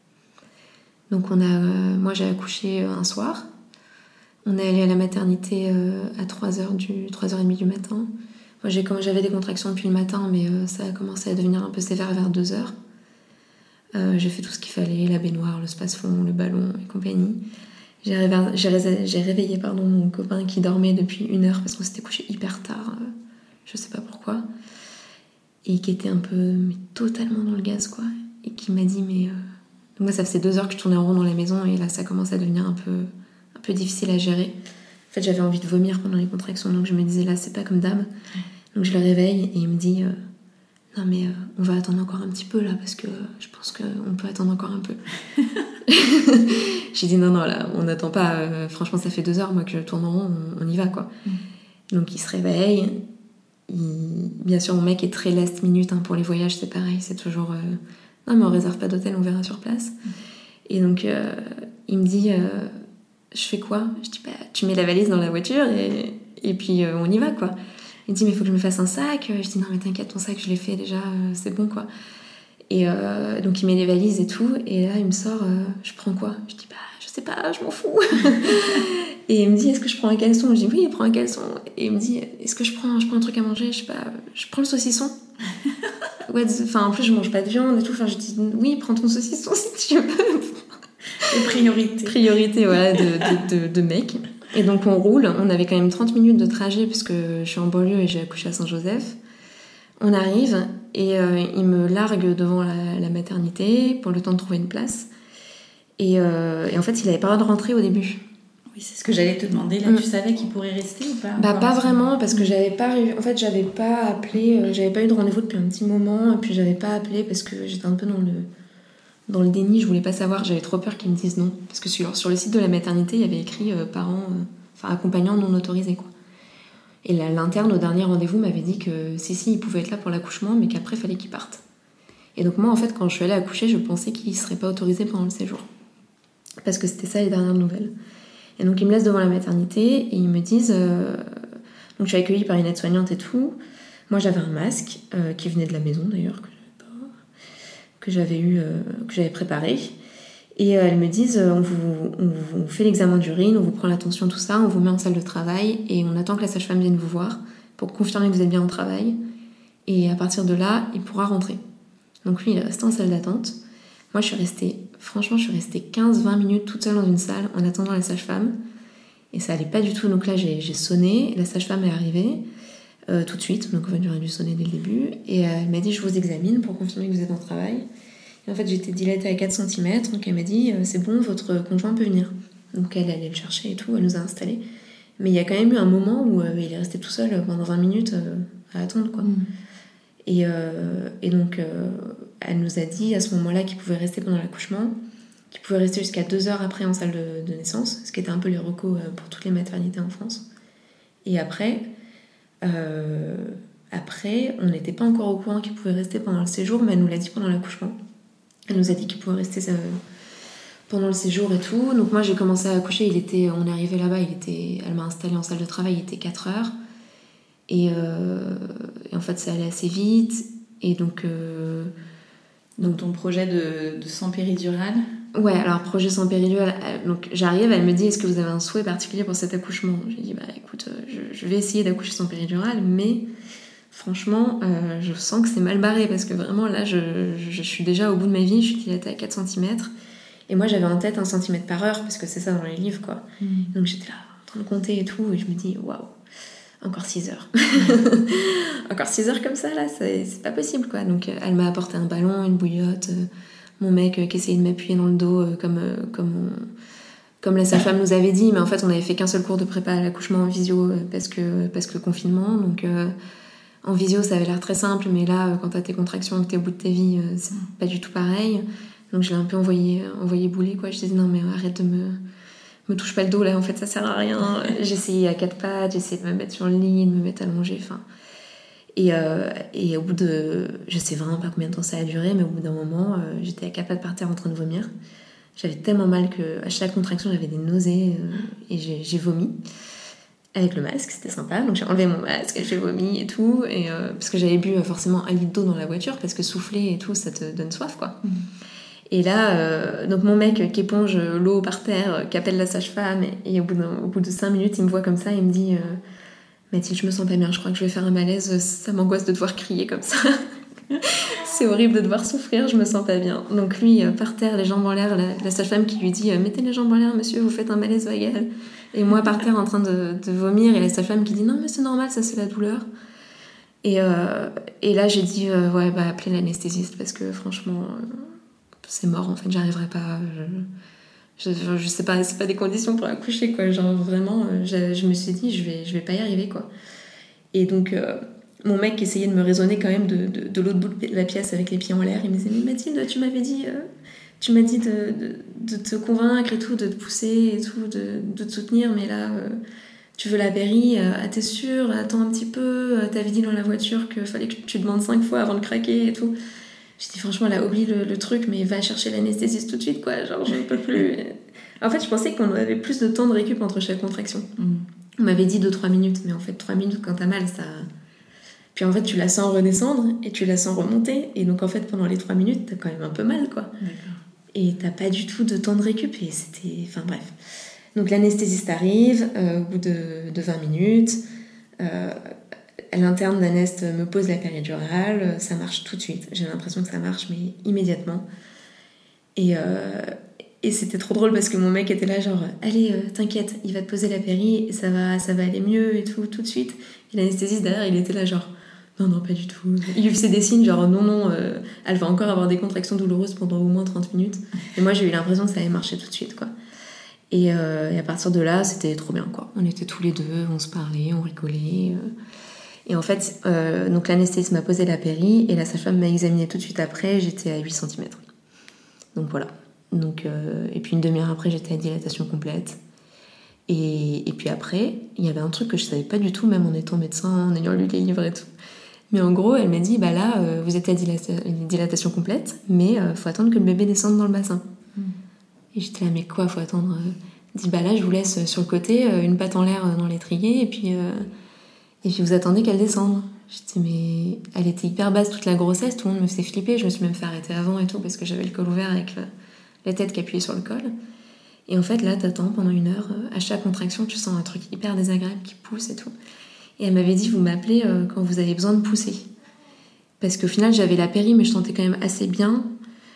Donc moi j'ai accouché un soir. On est allé à la maternité à 3h30 du matin. Moi j'avais des contractions depuis le matin, mais ça a commencé à devenir un peu sévère vers 2h. J'ai fait tout ce qu'il fallait, la baignoire, le space-fond, le ballon et compagnie. J'ai réveillé mon copain qui dormait depuis 1 heure parce qu'on s'était couché hyper tard, je sais pas pourquoi. et qui était un peu mais totalement dans le gaz quoi, et qui m'a dit mais donc moi ça faisait 2 heures que je tournais en rond dans la maison et là ça commençait à devenir un peu difficile à gérer. En fait j'avais envie de vomir pendant les contractions, donc je me disais là c'est pas comme d'hab. Donc je le réveille et il me dit non mais on va attendre encore un petit peu là parce que je pense qu'on peut attendre encore un peu. J'ai dit non là on n'attend pas, franchement ça fait 2 heures moi que je tourne en rond, on y va quoi. Donc il se réveille. Bien sûr mon mec est très last minute hein, pour les voyages c'est pareil, c'est toujours non mais on réserve pas d'hôtel, on verra sur place. Et donc il me dit je fais quoi? Je dis bah tu mets la valise dans la voiture et puis on y va quoi. Il me dit mais il faut que je me fasse un sac. Je dis non mais t'inquiète ton sac je l'ai fait déjà, c'est bon quoi. Et donc il met les valises et tout et là il me sort je prends quoi? Je dis bah je sais pas, je m'en fous. Et il me dit est-ce que je prends un caleçon? Je dis oui prends un caleçon. Et il me dit est-ce que je prends un truc à manger? Je sais pas, je prends le saucisson. Ouais, en plus je mange pas de viande et tout, enfin je dis oui prends ton saucisson si tu veux. Priorité voilà, de mec. Et donc on roule, on avait quand même 30 minutes de trajet puisque je suis en banlieue et j'ai accouché à Saint-Joseph. On arrive et il me largue devant la maternité pour le temps de trouver une place. Et en fait il avait pas le droit de rentrer au début. Oui, c'est ce que j'allais te demander. Là, tu savais qu'il pourrait rester ou pas? Bah, pas vraiment, parce que j'avais pas appelé, j'avais pas eu de rendez-vous depuis un petit moment, et puis j'avais pas appelé parce que j'étais un peu dans le déni, je voulais pas savoir, j'avais trop peur qu'ils me disent non. Parce que sur le site de la maternité, il y avait écrit parents, accompagnants non autorisés, quoi. Et l'interne, au dernier rendez-vous, m'avait dit que si, il pouvait être là pour l'accouchement, mais qu'après, il fallait qu'il parte. Et donc moi, en fait, quand je suis allée accoucher, je pensais qu'il serait pas autorisé pendant le séjour. Parce que c'était ça les dernières nouvelles. Et donc ils me laissent devant la maternité et ils me disent donc je suis accueillie par une aide-soignante et tout. Moi j'avais un masque qui venait de la maison d'ailleurs que j'avais préparé. Et elles me disent on vous fait l'examen d'urine, on vous prend la tension, tout ça, on vous met en salle de travail et on attend que la sage-femme vienne vous voir pour confirmer que vous êtes bien au travail. Et à partir de là, il pourra rentrer. Donc lui il est resté en salle d'attente. Moi, je suis restée 15-20 minutes toute seule dans une salle en attendant la sage-femme. Et ça allait pas du tout. Donc là, j'ai sonné. La sage-femme est arrivée tout de suite. Donc en fait, j'aurais dû sonner dès le début. Et elle m'a dit, je vous examine pour confirmer que vous êtes en travail. Et en fait, j'étais dilatée à 4 cm. Donc elle m'a dit, c'est bon, votre conjoint peut venir. Donc elle allait le chercher et tout. Elle nous a installés. Mais il y a quand même eu un moment où il est resté tout seul pendant 20 minutes à attendre, quoi. Et donc elle nous a dit à ce moment-là qu'il pouvait rester pendant l'accouchement, qu'il pouvait rester jusqu'à 2 heures après en salle de naissance, ce qui était un peu les recos pour toutes les maternités en France. Et après on n'était pas encore au courant qu'il pouvait rester pendant le séjour, mais elle nous l'a dit pendant l'accouchement. Elle nous a dit qu'il pouvait rester pendant le séjour et tout. Donc moi j'ai commencé à accoucher, on est arrivé là-bas, elle m'a installée en salle de travail, il était 4 heures. Et en fait ça allait assez vite. Et donc ton projet de sang péridural? Ouais, alors projet sang péridural. Donc j'arrive, elle me dit est-ce que vous avez un souhait particulier pour cet accouchement? J'ai dit bah écoute, je vais essayer d'accoucher sans péridurale, mais franchement je sens que c'est mal barré parce que vraiment là je suis déjà au bout de ma vie, je suis dilatée à 4 cm et moi j'avais en tête 1 cm par heure parce que c'est ça dans les livres quoi. Donc j'étais là en train de compter et tout et je me dis waouh, encore 6 heures. Encore 6 heures comme ça, là, c'est pas possible, quoi. Donc, elle m'a apporté un ballon, une bouillotte, mon mec qui essayait de m'appuyer dans le dos, comme la sage-femme nous avait dit, mais en fait, on avait fait qu'un seul cours de prépa à l'accouchement en visio parce que confinement. Donc, en visio, ça avait l'air très simple, mais là, quand t'as tes contractions et que t'es au bout de ta vie, c'est pas du tout pareil. Donc, je l'ai un peu envoyé bouler, quoi. Je disais, non, mais arrête de me touche pas le dos là, en fait ça sert à rien. J'essayais à 4 pattes, j'essayais de me mettre sur le lit, de me mettre allongée, enfin. Et au bout de, je sais vraiment pas combien de temps ça a duré, mais au bout d'un moment, j'étais à 4 pattes par terre en train de vomir. J'avais tellement mal que à chaque contraction j'avais des nausées et j'ai vomi avec le masque, c'était sympa. Donc j'ai enlevé mon masque, j'ai vomi et tout, et parce que j'avais bu forcément 1 litre d'eau dans la voiture parce que souffler et tout ça te donne soif, quoi. Et là, donc mon mec qui éponge l'eau par terre, qui appelle la sage-femme, et au bout de 5 minutes, il me voit comme ça, il me dit Mathilde, je me sens pas bien, je crois que je vais faire un malaise, ça m'angoisse de devoir crier comme ça. C'est horrible de devoir souffrir, je me sens pas bien. Donc lui, par terre, les jambes en l'air, la sage-femme qui lui dit mettez les jambes en l'air, monsieur, vous faites un malaise vagal. Et moi par terre en train de vomir, et la sage-femme qui dit non, mais c'est normal, ça c'est la douleur. Et là, j'ai dit, appelez l'anesthésiste parce que franchement, c'est mort, en fait, j'arriverai pas. Je sais pas, c'est pas des conditions pour accoucher, quoi. Genre, vraiment, je me suis dit, je vais pas y arriver, quoi. Et donc, mon mec essayait de me raisonner quand même de l'autre bout de la pièce avec les pieds en l'air. Il me disait, mais Mathilde, tu m'as dit de te convaincre et tout, de te pousser et tout, de te soutenir, mais là, tu veux la péri, t'es sûre, attends un petit peu, t'avais dit dans la voiture qu'il fallait que tu demandes 5 fois avant de craquer et tout. J'ai dit, franchement, là, oublie le truc, mais va chercher l'anesthésiste tout de suite, quoi, genre, je ne peux plus. En fait, je pensais qu'on avait plus de temps de récup entre chaque contraction. On m'avait dit 2-3 minutes, mais en fait, 3 minutes, quand t'as mal, ça... Puis en fait, tu la sens redescendre et tu la sens remonter, et donc en fait, pendant les 3 minutes, t'as quand même un peu mal, quoi. D'accord. Et t'as pas du tout de temps de récup, et c'était... Enfin, bref. Donc l'anesthésiste arrive, au bout de 20 minutes, l'interne d'Anest me pose la péridurale, ça marche tout de suite. J'ai l'impression que ça marche, mais immédiatement. Et c'était trop drôle parce que mon mec était là genre allez, t'inquiète, il va te poser la péri et ça va aller mieux et tout de suite. Et l'anesthésiste derrière, il était là genre non, pas du tout. Il lui faisait des signes genre non, elle va encore avoir des contractions douloureuses pendant au moins 30 minutes. Et moi, j'ai eu l'impression que ça allait marcher tout de suite, quoi. Et à partir de là, c'était trop bien, quoi. On était tous les deux, on se parlait, on rigolait. Et en fait, donc l'anesthésiste m'a posé la péri et la sage-femme m'a examinée tout de suite après. J'étais à 8 cm. Donc voilà. Donc, et puis une demi-heure après, j'étais à dilatation complète. Et puis après, il y avait un truc que je savais pas du tout, même en étant médecin, en ayant lu les livres et tout. Mais en gros, elle m'a dit, bah là, vous êtes à dilatation complète, mais faut attendre que le bébé descende dans le bassin. Et j'étais là, mais quoi, faut attendre Elle dit, bah là, je vous laisse sur le côté, une patte en l'air dans l'étrier, et puis vous attendez qu'elle descende. J'étais, mais elle était hyper basse toute la grossesse, tout le monde me faisait flipper, je me suis même fait arrêter avant et tout, parce que j'avais le col ouvert avec la tête qui appuyait sur le col. Et en fait, là, t'attends pendant 1 heure, à chaque contraction, tu sens un truc hyper désagréable qui pousse et tout. Et elle m'avait dit, vous m'appelez quand vous avez besoin de pousser. Parce qu'au final, j'avais la péri, mais je sentais quand même assez bien.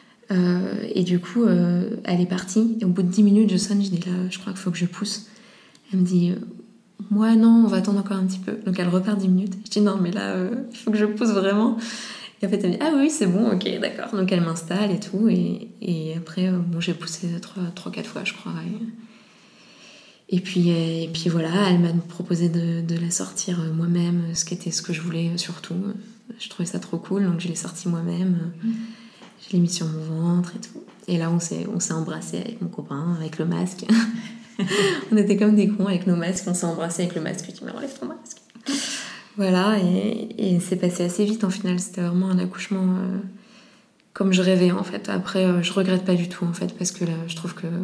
Et du coup, elle est partie. Et au bout de 10 minutes, je sonne, je dis, là, je crois qu'il faut que je pousse. Elle me dit, moi, non, on va attendre encore un petit peu. Donc elle repart 10 minutes. Je dis, non, mais là, il faut que je pousse vraiment. Et en fait, elle me dit, ah oui, c'est bon, ok, d'accord. Donc elle m'installe et tout. Et après, j'ai poussé 3-4 fois, je crois. Et puis voilà, elle m'a proposé de la sortir moi-même, ce que je voulais surtout. Je trouvais ça trop cool, donc je l'ai sortie moi-même. Je l'ai mis sur mon ventre et tout. Et là, on s'est embrassés avec mon copain, avec le masque. On était comme des cons avec nos masques, on s'est embrassés avec le masque. Je dis, mais enlève ton masque. Voilà, et c'est passé assez vite en final. C'était vraiment un accouchement comme je rêvais en fait. Après, je regrette pas du tout en fait, parce que là, je trouve que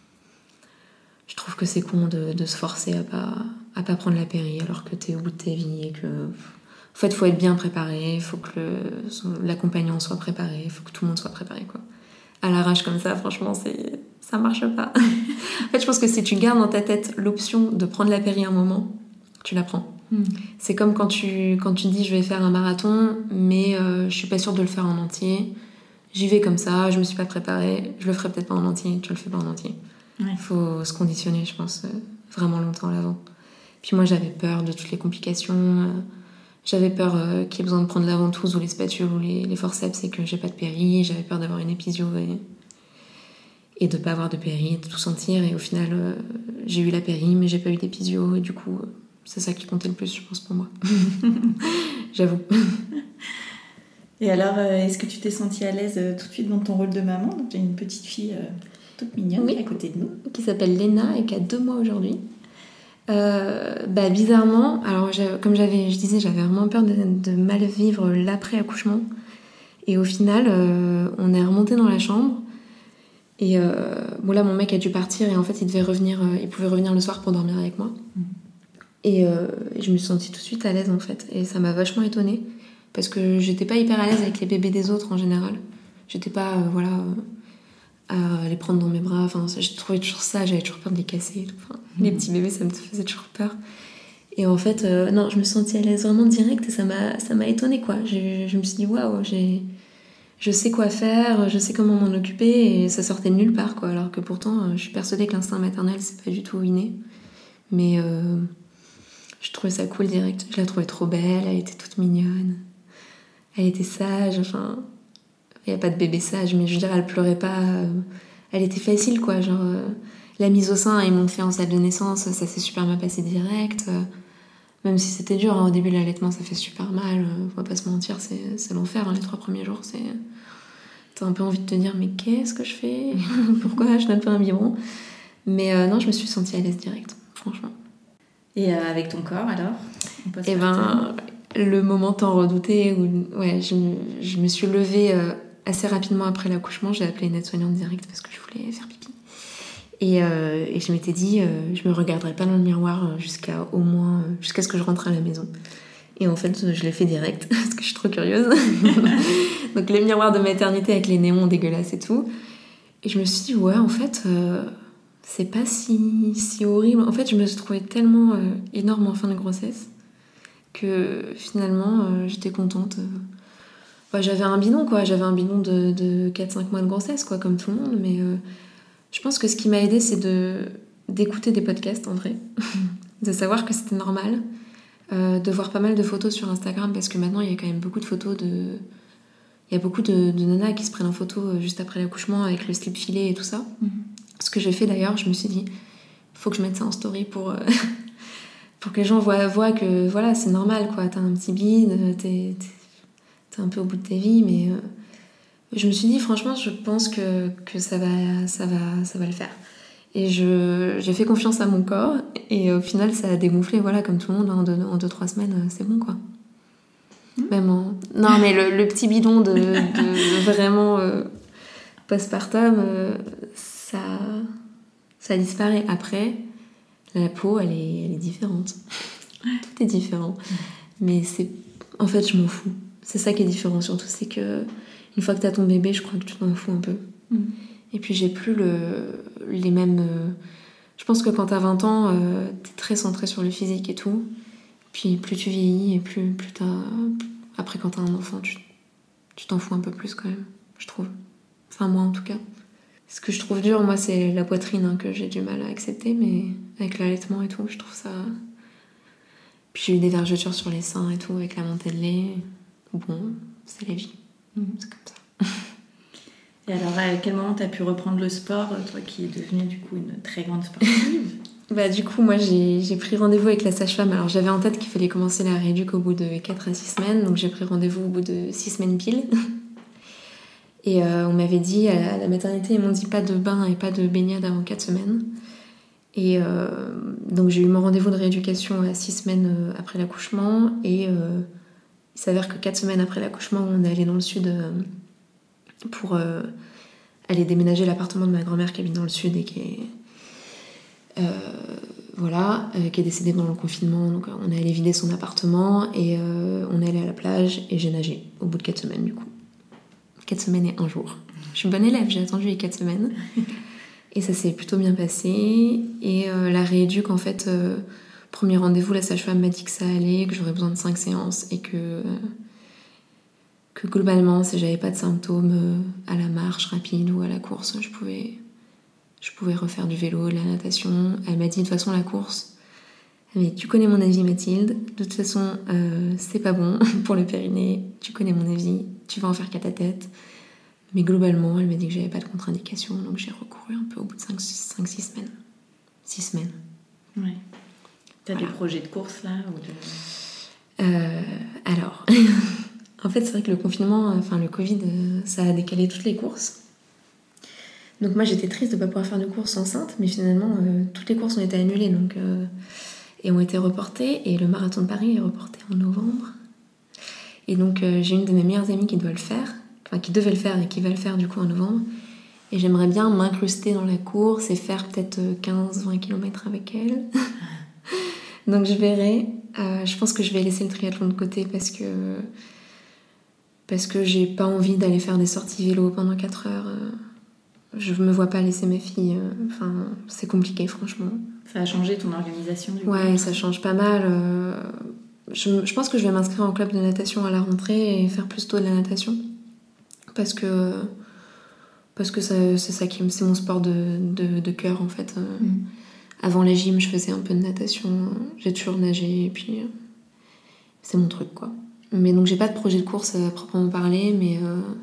c'est con de se forcer à pas prendre la péri alors que t'es au bout de ta vie et que... En fait, il faut être bien préparé, il faut que l'accompagnant soit préparé, il faut que tout le monde soit préparé, quoi. À l'arrache comme ça, franchement, ça marche pas. En fait, je pense que si tu gardes dans ta tête l'option de prendre la péri un moment, tu la prends. C'est comme quand tu dis je vais faire un marathon, mais je suis pas sûre de le faire en entier. J'y vais comme ça, je me suis pas préparée, je le ferai peut-être pas en entier, tu le fais pas en entier. Il faut se conditionner, je pense, vraiment longtemps à l'avant. Puis moi, j'avais peur de toutes les complications. J'avais peur qu'il y ait besoin de prendre la ventouse ou les spatules ou les forceps et que j'ai pas de péri. J'avais peur d'avoir une épisio et de pas avoir de péri, de tout sentir. Et au final, j'ai eu la péri, mais j'ai pas eu d'épisio. Et du coup, c'est ça qui comptait le plus, je pense, pour moi. J'avoue. Et alors, est-ce que tu t'es sentie à l'aise tout de suite dans ton rôle de maman ? Donc, tu as une petite fille toute mignonne à côté de nous. Qui s'appelle Léna et qui a 2 mois aujourd'hui. Bizarrement, alors comme je disais, j'avais vraiment peur de mal vivre l'après-accouchement. Et au final, on est remonté dans la chambre. Et là, mon mec a dû partir et en fait, il pouvait revenir le soir pour dormir avec moi. Et je me suis sentie tout de suite à l'aise en fait. Et ça m'a vachement étonnée parce que j'étais pas hyper à l'aise avec les bébés des autres en général. J'étais pas, à les prendre dans mes bras. Enfin, je trouvais toujours ça, j'avais toujours peur de les casser et tout. Enfin, les petits bébés, ça me faisait toujours peur. Et en fait, non, je me sentais à l'aise vraiment direct et ça m'a étonnée, quoi. Je me suis dit, waouh, je sais quoi faire, je sais comment m'en occuper et ça sortait de nulle part, quoi. Alors que pourtant, je suis persuadée que l'instinct maternel, c'est pas du tout inné. Mais Je trouvais ça cool direct. Je la trouvais trop belle, elle était toute mignonne. Elle était sage, enfin... Il n'y a pas de bébé sage, mais je veux dire, elle pleurait pas. Elle était facile, quoi. Genre, la mise au sein, ils m'ont fait en salle de naissance, ça s'est super mal passé direct. Même si c'était dur, hein, au début, l'allaitement, ça fait super mal. On va pas se mentir, c'est l'enfer, hein, les 3 premiers jours. T'as un peu envie de te dire, mais qu'est-ce que je fais? Pourquoi je donne pas un biberon? Mais non, je me suis sentie à l'aise direct, franchement. Et avec ton corps, alors? Eh ben, le moment tant redouté où ouais, je me suis levée assez rapidement après l'accouchement. J'ai appelé une aide-soignante direct parce que je voulais faire pipi. Et je m'étais dit, je me regarderai pas dans le miroir jusqu'à ce que je rentre à la maison. Et en fait, je l'ai fait direct parce que je suis trop curieuse. Donc le miroir de maternité avec les néons dégueulasses et tout. Et je me suis dit, ouais, en fait, c'est pas si horrible. En fait, je me suis trouvée tellement énorme en fin de grossesse que finalement, j'étais contente. J'avais un bidon, quoi. J'avais un bidon de 4-5 mois de grossesse, quoi, comme tout le monde. Mais je pense que ce qui m'a aidée, c'est d'écouter des podcasts, en vrai. De savoir que c'était normal. De voir pas mal de photos sur Instagram, parce que maintenant, il y a quand même beaucoup de photos de... Il y a beaucoup de nanas qui se prennent en photo juste après l'accouchement avec le slip filé et tout ça. Ce que j'ai fait d'ailleurs, je me suis dit, faut que je mette ça en story pour que les gens voient que voilà, c'est normal, quoi. T'as un petit bide, t'es un peu au bout de ta vie, mais je me suis dit, franchement, je pense que ça va le faire. Et j'ai fait confiance à mon corps, et au final, ça a dégonflé, voilà, comme tout le monde, en 2-3 semaines, c'est bon, quoi. Même non, mais le petit bidon de vraiment postpartum, ça disparaît. Après, la peau, elle est différente. Tout est différent. Mais en fait, je m'en fous. C'est ça qui est différent surtout, c'est que une fois que t'as ton bébé, je crois que tu t'en fous un peu. Et puis j'ai plus les mêmes... Je pense que quand t'as 20 ans, t'es très centré sur le physique et tout. Puis plus tu vieillis et plus t'as... Après, quand t'as un enfant, tu t'en fous un peu plus quand même, je trouve. Enfin, moi en tout cas. Ce que je trouve dur, moi, c'est la poitrine, hein, que j'ai du mal à accepter, mais avec l'allaitement et tout, je trouve ça... Puis j'ai eu des vergetures sur les seins et tout, avec la montée de lait. Bon, c'est la vie. C'est comme ça. Et alors, à quel moment t'as pu reprendre le sport, toi qui es devenue du coup une très grande sportive? Du coup, moi, j'ai pris rendez-vous avec la sage-femme. Alors, j'avais en tête qu'il fallait commencer la rééduque au bout de 4 à 6 semaines. Donc, j'ai pris rendez-vous au bout de 6 semaines pile. Et on m'avait dit, à la maternité, ils m'ont dit pas de bain et pas de baignade avant 4 semaines. Et donc, j'ai eu mon rendez-vous de rééducation à 6 semaines après l'accouchement. Et il s'avère que 4 semaines après l'accouchement, on est allé dans le sud pour aller déménager l'appartement de ma grand-mère qui habite dans le sud et qui est... qui est décédée pendant le confinement. Donc on est allé vider son appartement et on est allé à la plage et j'ai nagé au bout de 4 semaines du coup. 4 semaines et 1 jour. Je suis bonne élève, j'ai attendu les 4 semaines. Et ça s'est plutôt bien passé. Et la rééduque, en fait, premier rendez-vous, la sage-femme m'a dit que ça allait, que j'aurais besoin de 5 séances et que globalement, si j'avais pas de symptômes à la marche rapide ou à la course, je pouvais refaire du vélo, de la natation. Elle m'a dit, de toute façon, la course, mais tu connais mon avis, Mathilde. De toute façon, c'est pas bon pour le périnée. Tu connais mon avis. Tu vas en faire qu'à ta tête. Mais globalement, elle m'a dit que j'avais pas de contre-indication. Donc j'ai recouru un peu au bout de 5-6 semaines. 6 semaines. Ouais. T'as des projets de course, là ou Alors, en fait, c'est vrai que le confinement, le Covid, ça a décalé toutes les courses. Donc moi j'étais triste de ne pas pouvoir faire de courses enceinte, mais finalement toutes les courses ont été annulées et ont été reportées, et le marathon de Paris est reporté en novembre. Et donc j'ai une de mes meilleures amies qui devait le faire et qui va le faire du coup en novembre. Et j'aimerais bien m'incruster dans la course et faire peut-être 15-20 km avec elle. Donc je verrai. Je pense que je vais laisser le triathlon de côté parce que j'ai pas envie d'aller faire des sorties vélo pendant 4 heures. Je me vois pas laisser mes filles. C'est compliqué, franchement. Ça a changé ton organisation, du coup? Ouais, ça change pas mal. Je pense que je vais m'inscrire en club de natation à la rentrée et faire plus tôt de la natation. Parce que c'est ça c'est mon sport de cœur, en fait. Avant la gym, je faisais un peu de natation. J'ai toujours nagé, et puis c'est mon truc, quoi. Mais donc j'ai pas de projet de course à proprement parler, mais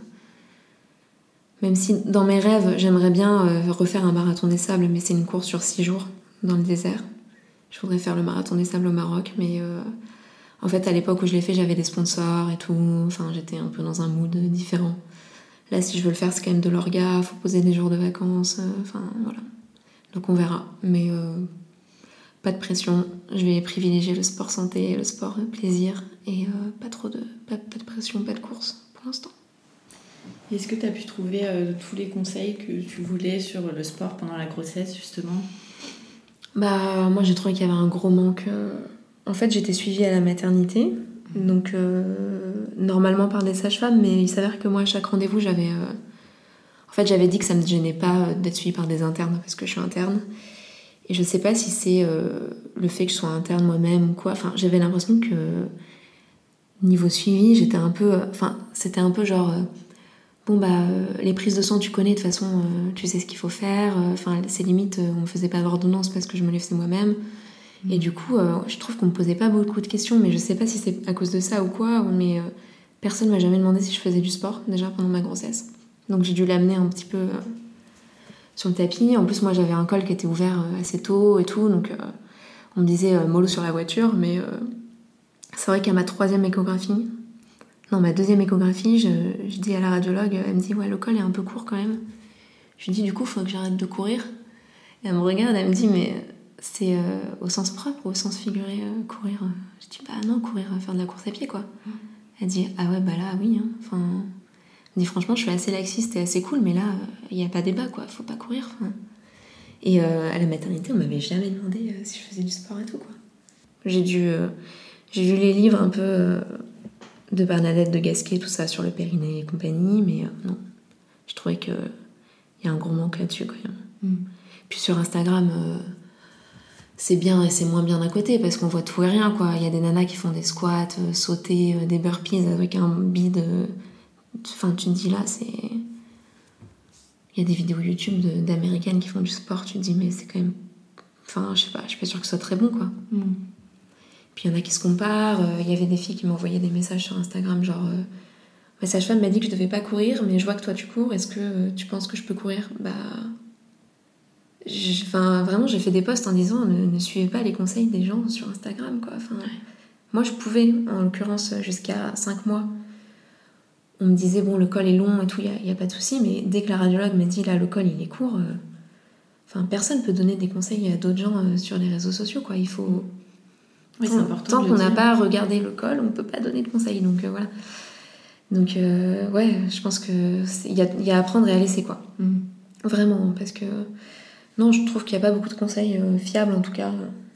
même si dans mes rêves, j'aimerais bien refaire un marathon des sables, mais c'est une course sur 6 jours dans le désert. Je voudrais faire le marathon des sables au Maroc, mais en fait, à l'époque où je l'ai fait, j'avais des sponsors et tout. Enfin, j'étais un peu dans un mood différent. Là, si je veux le faire, c'est quand même de l'orga, faut poser des jours de vacances. Enfin, voilà. Donc on verra. Mais pas de pression. Je vais privilégier le sport santé, le sport plaisir. Et pas de pression, pas de course pour l'instant. Est-ce que tu as pu trouver tous les conseils que tu voulais sur le sport pendant la grossesse, justement ? Bah, moi, j'ai trouvé qu'il y avait un gros manque. En fait, j'étais suivie à la maternité, donc normalement par des sages-femmes, mais il s'avère que moi, à chaque rendez-vous, j'avais dit que ça me gênait pas d'être suivie par des internes, parce que je suis interne. Et je sais pas si c'est le fait que je sois interne moi-même ou quoi. Enfin, j'avais l'impression que niveau suivi, j'étais un peu... c'était un peu genre... les prises de sang, tu connais, de toute façon, tu sais ce qu'il faut faire. C'est limite, on me faisait pas d'ordonnance parce que je me les faisais moi-même. Et du coup, je trouve qu'on me posait pas beaucoup de questions, mais je sais pas si c'est à cause de ça ou quoi, mais personne m'a jamais demandé si je faisais du sport, déjà pendant ma grossesse. Donc j'ai dû l'amener un petit peu sur le tapis. En plus, moi, j'avais un col qui était ouvert assez tôt et tout, donc on me disait mollo sur la voiture, mais c'est vrai qu'à ma deuxième échographie, je dis à la radiologue, elle me dit ouais, le col est un peu court quand même. Je lui dis du coup, il faut que j'arrête de courir. Et elle me regarde, elle me dit mais c'est au sens propre ou au sens figuré courir? Je dis bah non, courir, faire de la course à pied quoi. Elle dit ah ouais bah là oui. Hein. Enfin, elle dit franchement je suis assez laxiste et assez cool, mais là il n'y a pas débat quoi, faut pas courir. Enfin. Et à la maternité on m'avait jamais demandé si je faisais du sport et tout quoi. J'ai dû les livres un peu de Bernadette de Gasquet, tout ça sur le périnée et compagnie, mais non. Je trouvais qu'il y a un gros manque là-dessus quand même. Puis sur Instagram, c'est bien et c'est moins bien d'un côté parce qu'on voit tout et rien quoi. Il y a des nanas qui font des squats, sauter, des burpees avec un bide. Enfin, tu te dis là, c'est. Il y a des vidéos YouTube d'américaines qui font du sport, tu te dis mais c'est quand même. Enfin, je sais pas, je suis pas sûre que ce soit très bon quoi. Puis il y en a qui se comparent. Il y avait des filles qui m'envoyaient des messages sur Instagram genre ma sage-femme m'a dit que je devais pas courir, mais je vois que toi tu cours, est-ce que tu penses que je peux courir? Bah. Vraiment, j'ai fait des posts en disant ne suivez pas les conseils des gens sur Instagram, quoi. Moi, je pouvais, en l'occurrence, jusqu'à 5 mois. On me disait, bon, le col est long et tout, il n'y a pas de souci, mais dès que la radiologue m'a dit, là, le col, il est court, personne peut donner des conseils à d'autres gens sur les réseaux sociaux, quoi. Il faut... Oui, c'est important. Tant qu'on n'a pas regardé le col, on ne peut pas donner de conseils, donc voilà. Donc, ouais, je pense qu'il y a à apprendre et à laisser, quoi. Vraiment, parce que... Non, je trouve qu'il n'y a pas beaucoup de conseils fiables, en tout cas,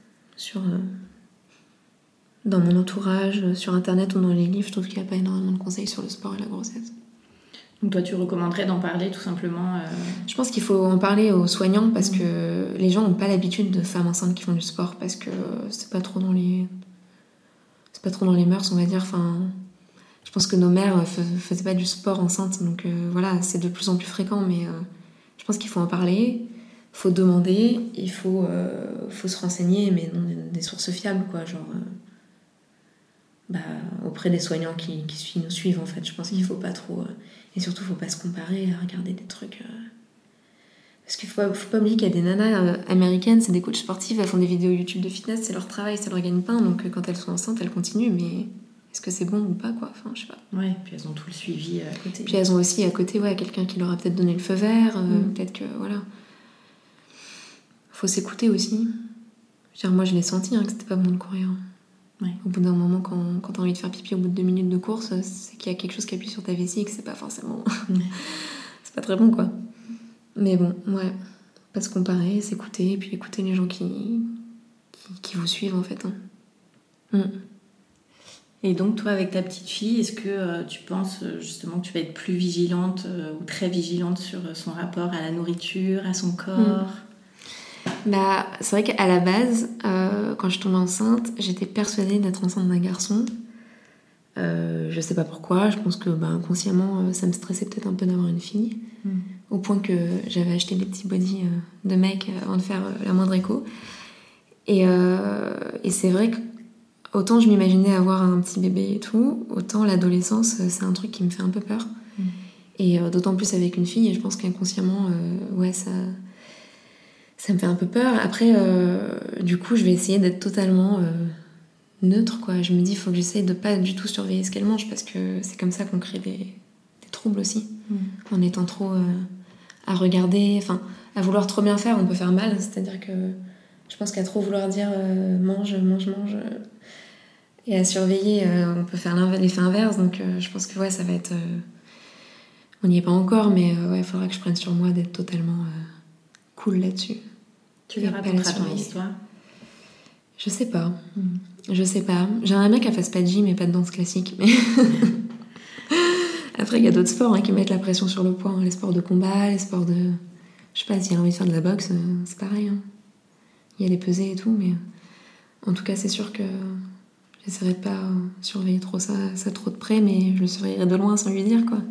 dans mon entourage, sur Internet ou dans les livres. Je trouve qu'il n'y a pas énormément de conseils sur le sport et la grossesse. Donc toi, tu recommanderais d'en parler, tout simplement Je pense qu'il faut en parler aux soignants, parce que les gens n'ont pas l'habitude de femmes enceintes qui font du sport, parce que c'est pas trop dans les mœurs, on va dire. Je pense que nos mères faisaient pas du sport enceinte, donc voilà, c'est de plus en plus fréquent, mais je pense qu'il faut en parler. Faut demander, il faut se renseigner, mais dans des sources fiables, quoi, genre auprès des soignants qui nous suivent, en fait. Je pense qu'il faut pas trop... et surtout, faut pas se comparer à regarder des trucs... Parce qu'il faut pas oublier qu'il y a des nanas américaines, c'est des coachs sportifs, elles font des vidéos YouTube de fitness, c'est leur travail, c'est leur gagne-pain, donc quand elles sont enceintes, elles continuent, mais est-ce que c'est bon ou pas, quoi? Enfin, je sais pas. Ouais, puis elles ont tout le suivi à côté. Puis elles ont aussi à côté, quelqu'un qui leur a peut-être donné le feu vert, peut-être que, voilà... Faut s'écouter aussi. Moi, je l'ai senti que c'était pas bon de courir. Ouais. Au bout d'un moment, quand t'as envie de faire pipi au bout de 2 minutes de course, c'est qu'il y a quelque chose qui appuie sur ta vessie et que c'est pas forcément... c'est pas très bon, quoi. Mais bon, ouais. Pas se comparer, s'écouter, et puis écouter les gens qui vous suivent, en fait. Et donc, toi, avec ta petite fille, est-ce que tu penses justement que tu vas être plus vigilante ou très vigilante sur son rapport à la nourriture, à son corps C'est vrai qu'à la base, quand je tombais enceinte, j'étais persuadée d'être enceinte d'un garçon. Je sais pas pourquoi, je pense que inconsciemment, ça me stressait peut-être un peu d'avoir une fille. au point que j'avais acheté des petits bodys de mecs avant de faire la moindre écho. Et c'est vrai que autant je m'imaginais avoir un petit bébé et tout, autant l'adolescence, c'est un truc qui me fait un peu peur. Et d'autant plus avec une fille, et je pense qu'inconsciemment, ça me fait un peu peur. Après, du coup, je vais essayer d'être totalement neutre, quoi. Je me dis, il faut que j'essaye de pas du tout surveiller ce qu'elle mange, parce que c'est comme ça qu'on crée des troubles aussi. En étant trop à regarder, enfin, à vouloir trop bien faire, on peut faire mal. C'est-à-dire que je pense qu'à trop vouloir dire mange, et à surveiller, on peut faire l'effet inverse. Donc je pense que ça va être... on n'y est pas encore, mais il faudra que je prenne sur moi d'être totalement cool là-dessus. Tu lui raconteras ton histoire? Je sais pas. J'aimerais bien qu'elle fasse pas de gym et pas de danse classique, mais... Après, il y a d'autres sports qui mettent la pression sur le poids, les sports de combat, les sports de... Je sais pas, si elle a envie de faire de la boxe, c'est pareil. Il y a les pesées et tout, mais en tout cas, c'est sûr que j'essaierai de pas surveiller trop ça trop de près, mais je le surveillerai de loin sans lui dire, quoi.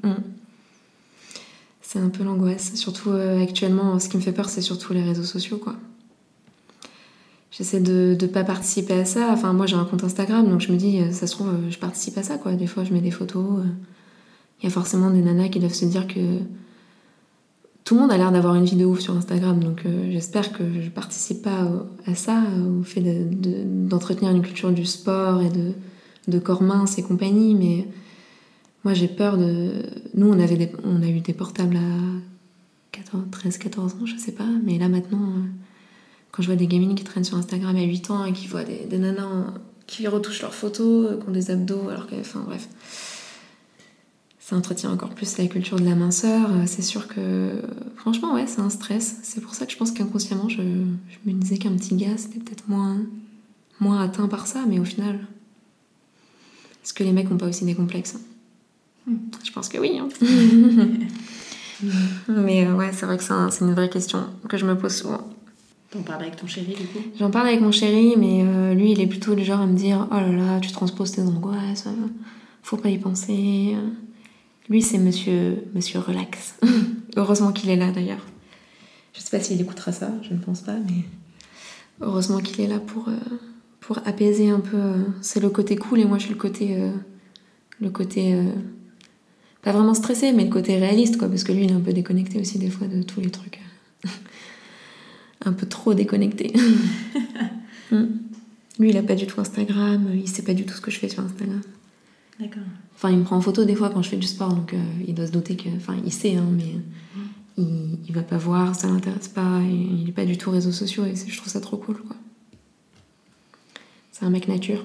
C'est un peu l'angoisse. Surtout actuellement, ce qui me fait peur, c'est surtout les réseaux sociaux, quoi. J'essaie de pas participer à ça. Enfin, moi, j'ai un compte Instagram, donc je me dis, ça se trouve, je participe à ça, quoi. Des fois, je mets des photos. Il y a forcément des nanas qui doivent se dire que tout le monde a l'air d'avoir une vie de ouf sur Instagram, donc j'espère que je participe pas à ça, au fait d'entretenir une culture du sport et de corps mince et compagnie, mais moi j'ai peur de... Nous on a eu des portables à 13-14 ans, je sais pas, mais là maintenant, quand je vois des gamines qui traînent sur Instagram à 8 ans et qui voient des nanas qui retouchent leurs photos, qui ont des abdos, alors que... Enfin bref... Ça entretient encore plus la culture de la minceur. C'est sûr que, franchement, c'est un stress. C'est pour ça que je pense qu'inconsciemment, je me disais qu'un petit gars, c'était peut-être moins atteint par ça, mais au final... Est-ce que les mecs n'ont pas aussi des complexes? Je pense que oui. Mais c'est vrai que c'est une vraie question que je me pose souvent. T'en parles avec ton chéri, du coup? J'en parle avec mon chéri, mais lui, il est plutôt du genre à me dire « Oh là là, tu transposes tes angoisses, faut pas y penser... » Lui, c'est monsieur relax. Heureusement qu'il est là, d'ailleurs. Je sais pas s'il écoutera ça, je ne pense pas, mais heureusement qu'il est là pour apaiser un peu. C'est le côté cool, et moi, je suis le côté pas vraiment stressé, mais le côté réaliste, quoi, parce que lui, il est un peu déconnecté aussi, des fois, de tous les trucs. Un peu trop déconnecté. Lui, il a pas du tout Instagram, il sait pas du tout ce que je fais sur Instagram. D'accord. Enfin, il me prend en photo des fois quand je fais du sport, donc il doit se douter que... Enfin, il sait, mais il va pas voir, ça l'intéresse pas, il est pas du tout réseaux sociaux, et je trouve ça trop cool, quoi. C'est un mec nature.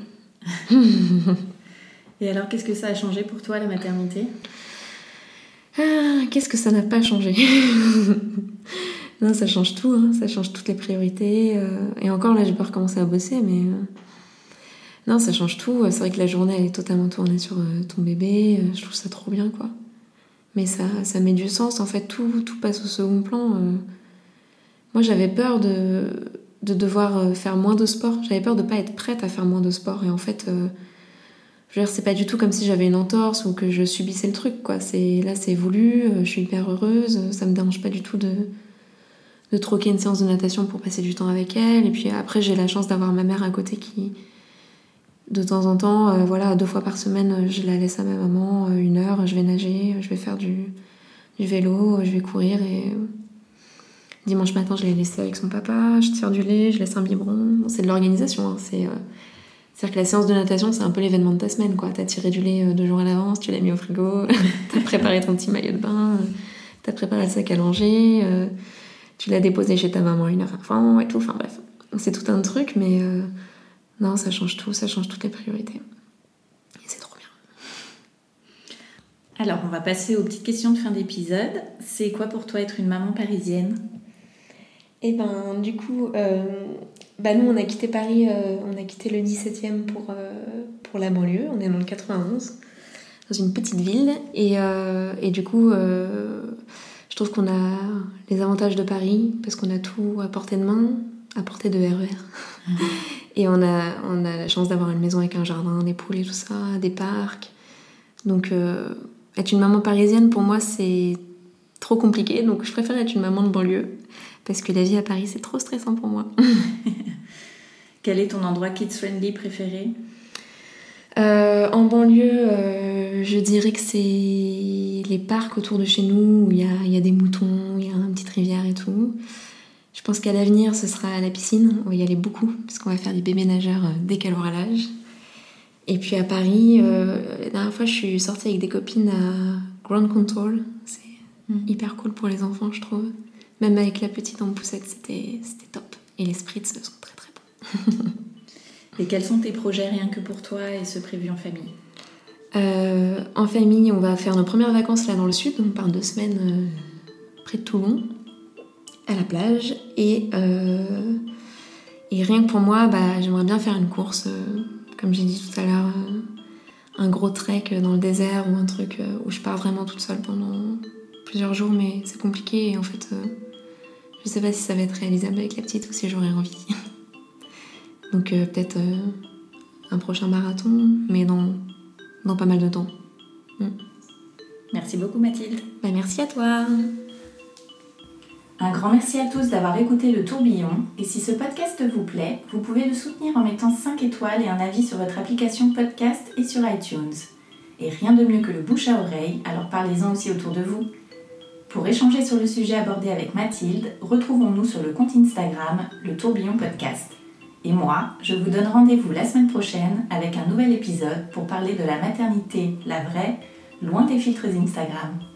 Et alors, qu'est-ce que ça a changé pour toi, la maternité? Qu'est-ce que ça n'a pas changé? Non, ça change tout, ça change toutes les priorités. Et encore, là, j'ai pas recommencé à bosser, mais... Non, ça change tout. C'est vrai que la journée, elle est totalement tournée sur ton bébé. Je trouve ça trop bien, quoi. Mais ça met du sens. En fait, tout passe au second plan. Moi, j'avais peur de devoir faire moins de sport. J'avais peur de pas être prête à faire moins de sport. Et en fait, je veux dire, c'est pas du tout comme si j'avais une entorse ou que je subissais le truc, quoi. Là, c'est voulu. Je suis hyper heureuse. Ça me dérange pas du tout de troquer une séance de natation pour passer du temps avec elle. Et puis après, j'ai la chance d'avoir ma mère à côté qui... De temps en temps, 2 fois par semaine, je la laisse à ma maman, 1 heure, je vais nager, je vais faire du vélo, je vais courir, et dimanche matin, je l'ai laissée avec son papa, je tire du lait, je laisse un biberon. C'est de l'organisation, c'est-à-dire que la séance de natation, c'est un peu l'événement de ta semaine, quoi. T'as tiré du lait 2 jours à l'avance, tu l'as mis au frigo, t'as préparé ton petit maillot de bain, t'as préparé le sac à langer, tu l'as déposé chez ta maman 1 heure avant, et tout, enfin bref. C'est tout un truc, mais... Non, ça change tout, ça change toutes les priorités. Et c'est trop bien. Alors, on va passer aux petites questions de fin d'épisode. C'est quoi pour toi être une maman parisienne? Et du coup, nous, on a quitté Paris, on a quitté le 17e pour la banlieue. On est dans le 91, dans une petite ville. Et du coup, je trouve qu'on a les avantages de Paris, parce qu'on a tout à portée de main, à portée de RER. Et on a la chance d'avoir une maison avec un jardin, des poules et tout ça, des parcs. Donc, être une maman parisienne, pour moi, c'est trop compliqué, donc je préfère être une maman de banlieue parce que la vie à Paris c'est trop stressant pour moi. Quel est ton endroit kids-friendly préféré ? En banlieue, je dirais que c'est les parcs autour de chez nous où il y a des moutons, il y a une petite rivière et tout. Je pense qu'à l'avenir, ce sera la piscine. On va y aller beaucoup parce qu'on va faire des bébés nageurs dès qu'elle aura l'âge. Et puis à Paris, la dernière fois, je suis sortie avec des copines à Grand Control. C'est hyper cool pour les enfants, je trouve. Même avec la petite en poussette, c'était top. Et les spritz sont très très bons. Et quels sont tes projets rien que pour toi et ceux prévus en famille ? En famille, on va faire nos premières vacances là dans le sud. On part 2 semaines près de Toulon, à la plage. Et rien que pour moi, j'aimerais bien faire une course, comme j'ai dit tout à l'heure, un gros trek dans le désert ou un truc où je pars vraiment toute seule pendant plusieurs jours, mais c'est compliqué et en fait, je sais pas si ça va être réalisable avec la petite ou si j'aurai envie. Donc peut-être un prochain marathon, mais dans pas mal de temps. Merci beaucoup Mathilde. Merci à toi. Un grand merci à tous d'avoir écouté Le Tourbillon. Et si ce podcast vous plaît, vous pouvez le soutenir en mettant 5 étoiles et un avis sur votre application podcast et sur iTunes. Et rien de mieux que le bouche à oreille, alors parlez-en aussi autour de vous. Pour échanger sur le sujet abordé avec Mathilde, retrouvons-nous sur le compte Instagram Le Tourbillon Podcast. Et moi, je vous donne rendez-vous la semaine prochaine avec un nouvel épisode pour parler de la maternité, la vraie, loin des filtres Instagram.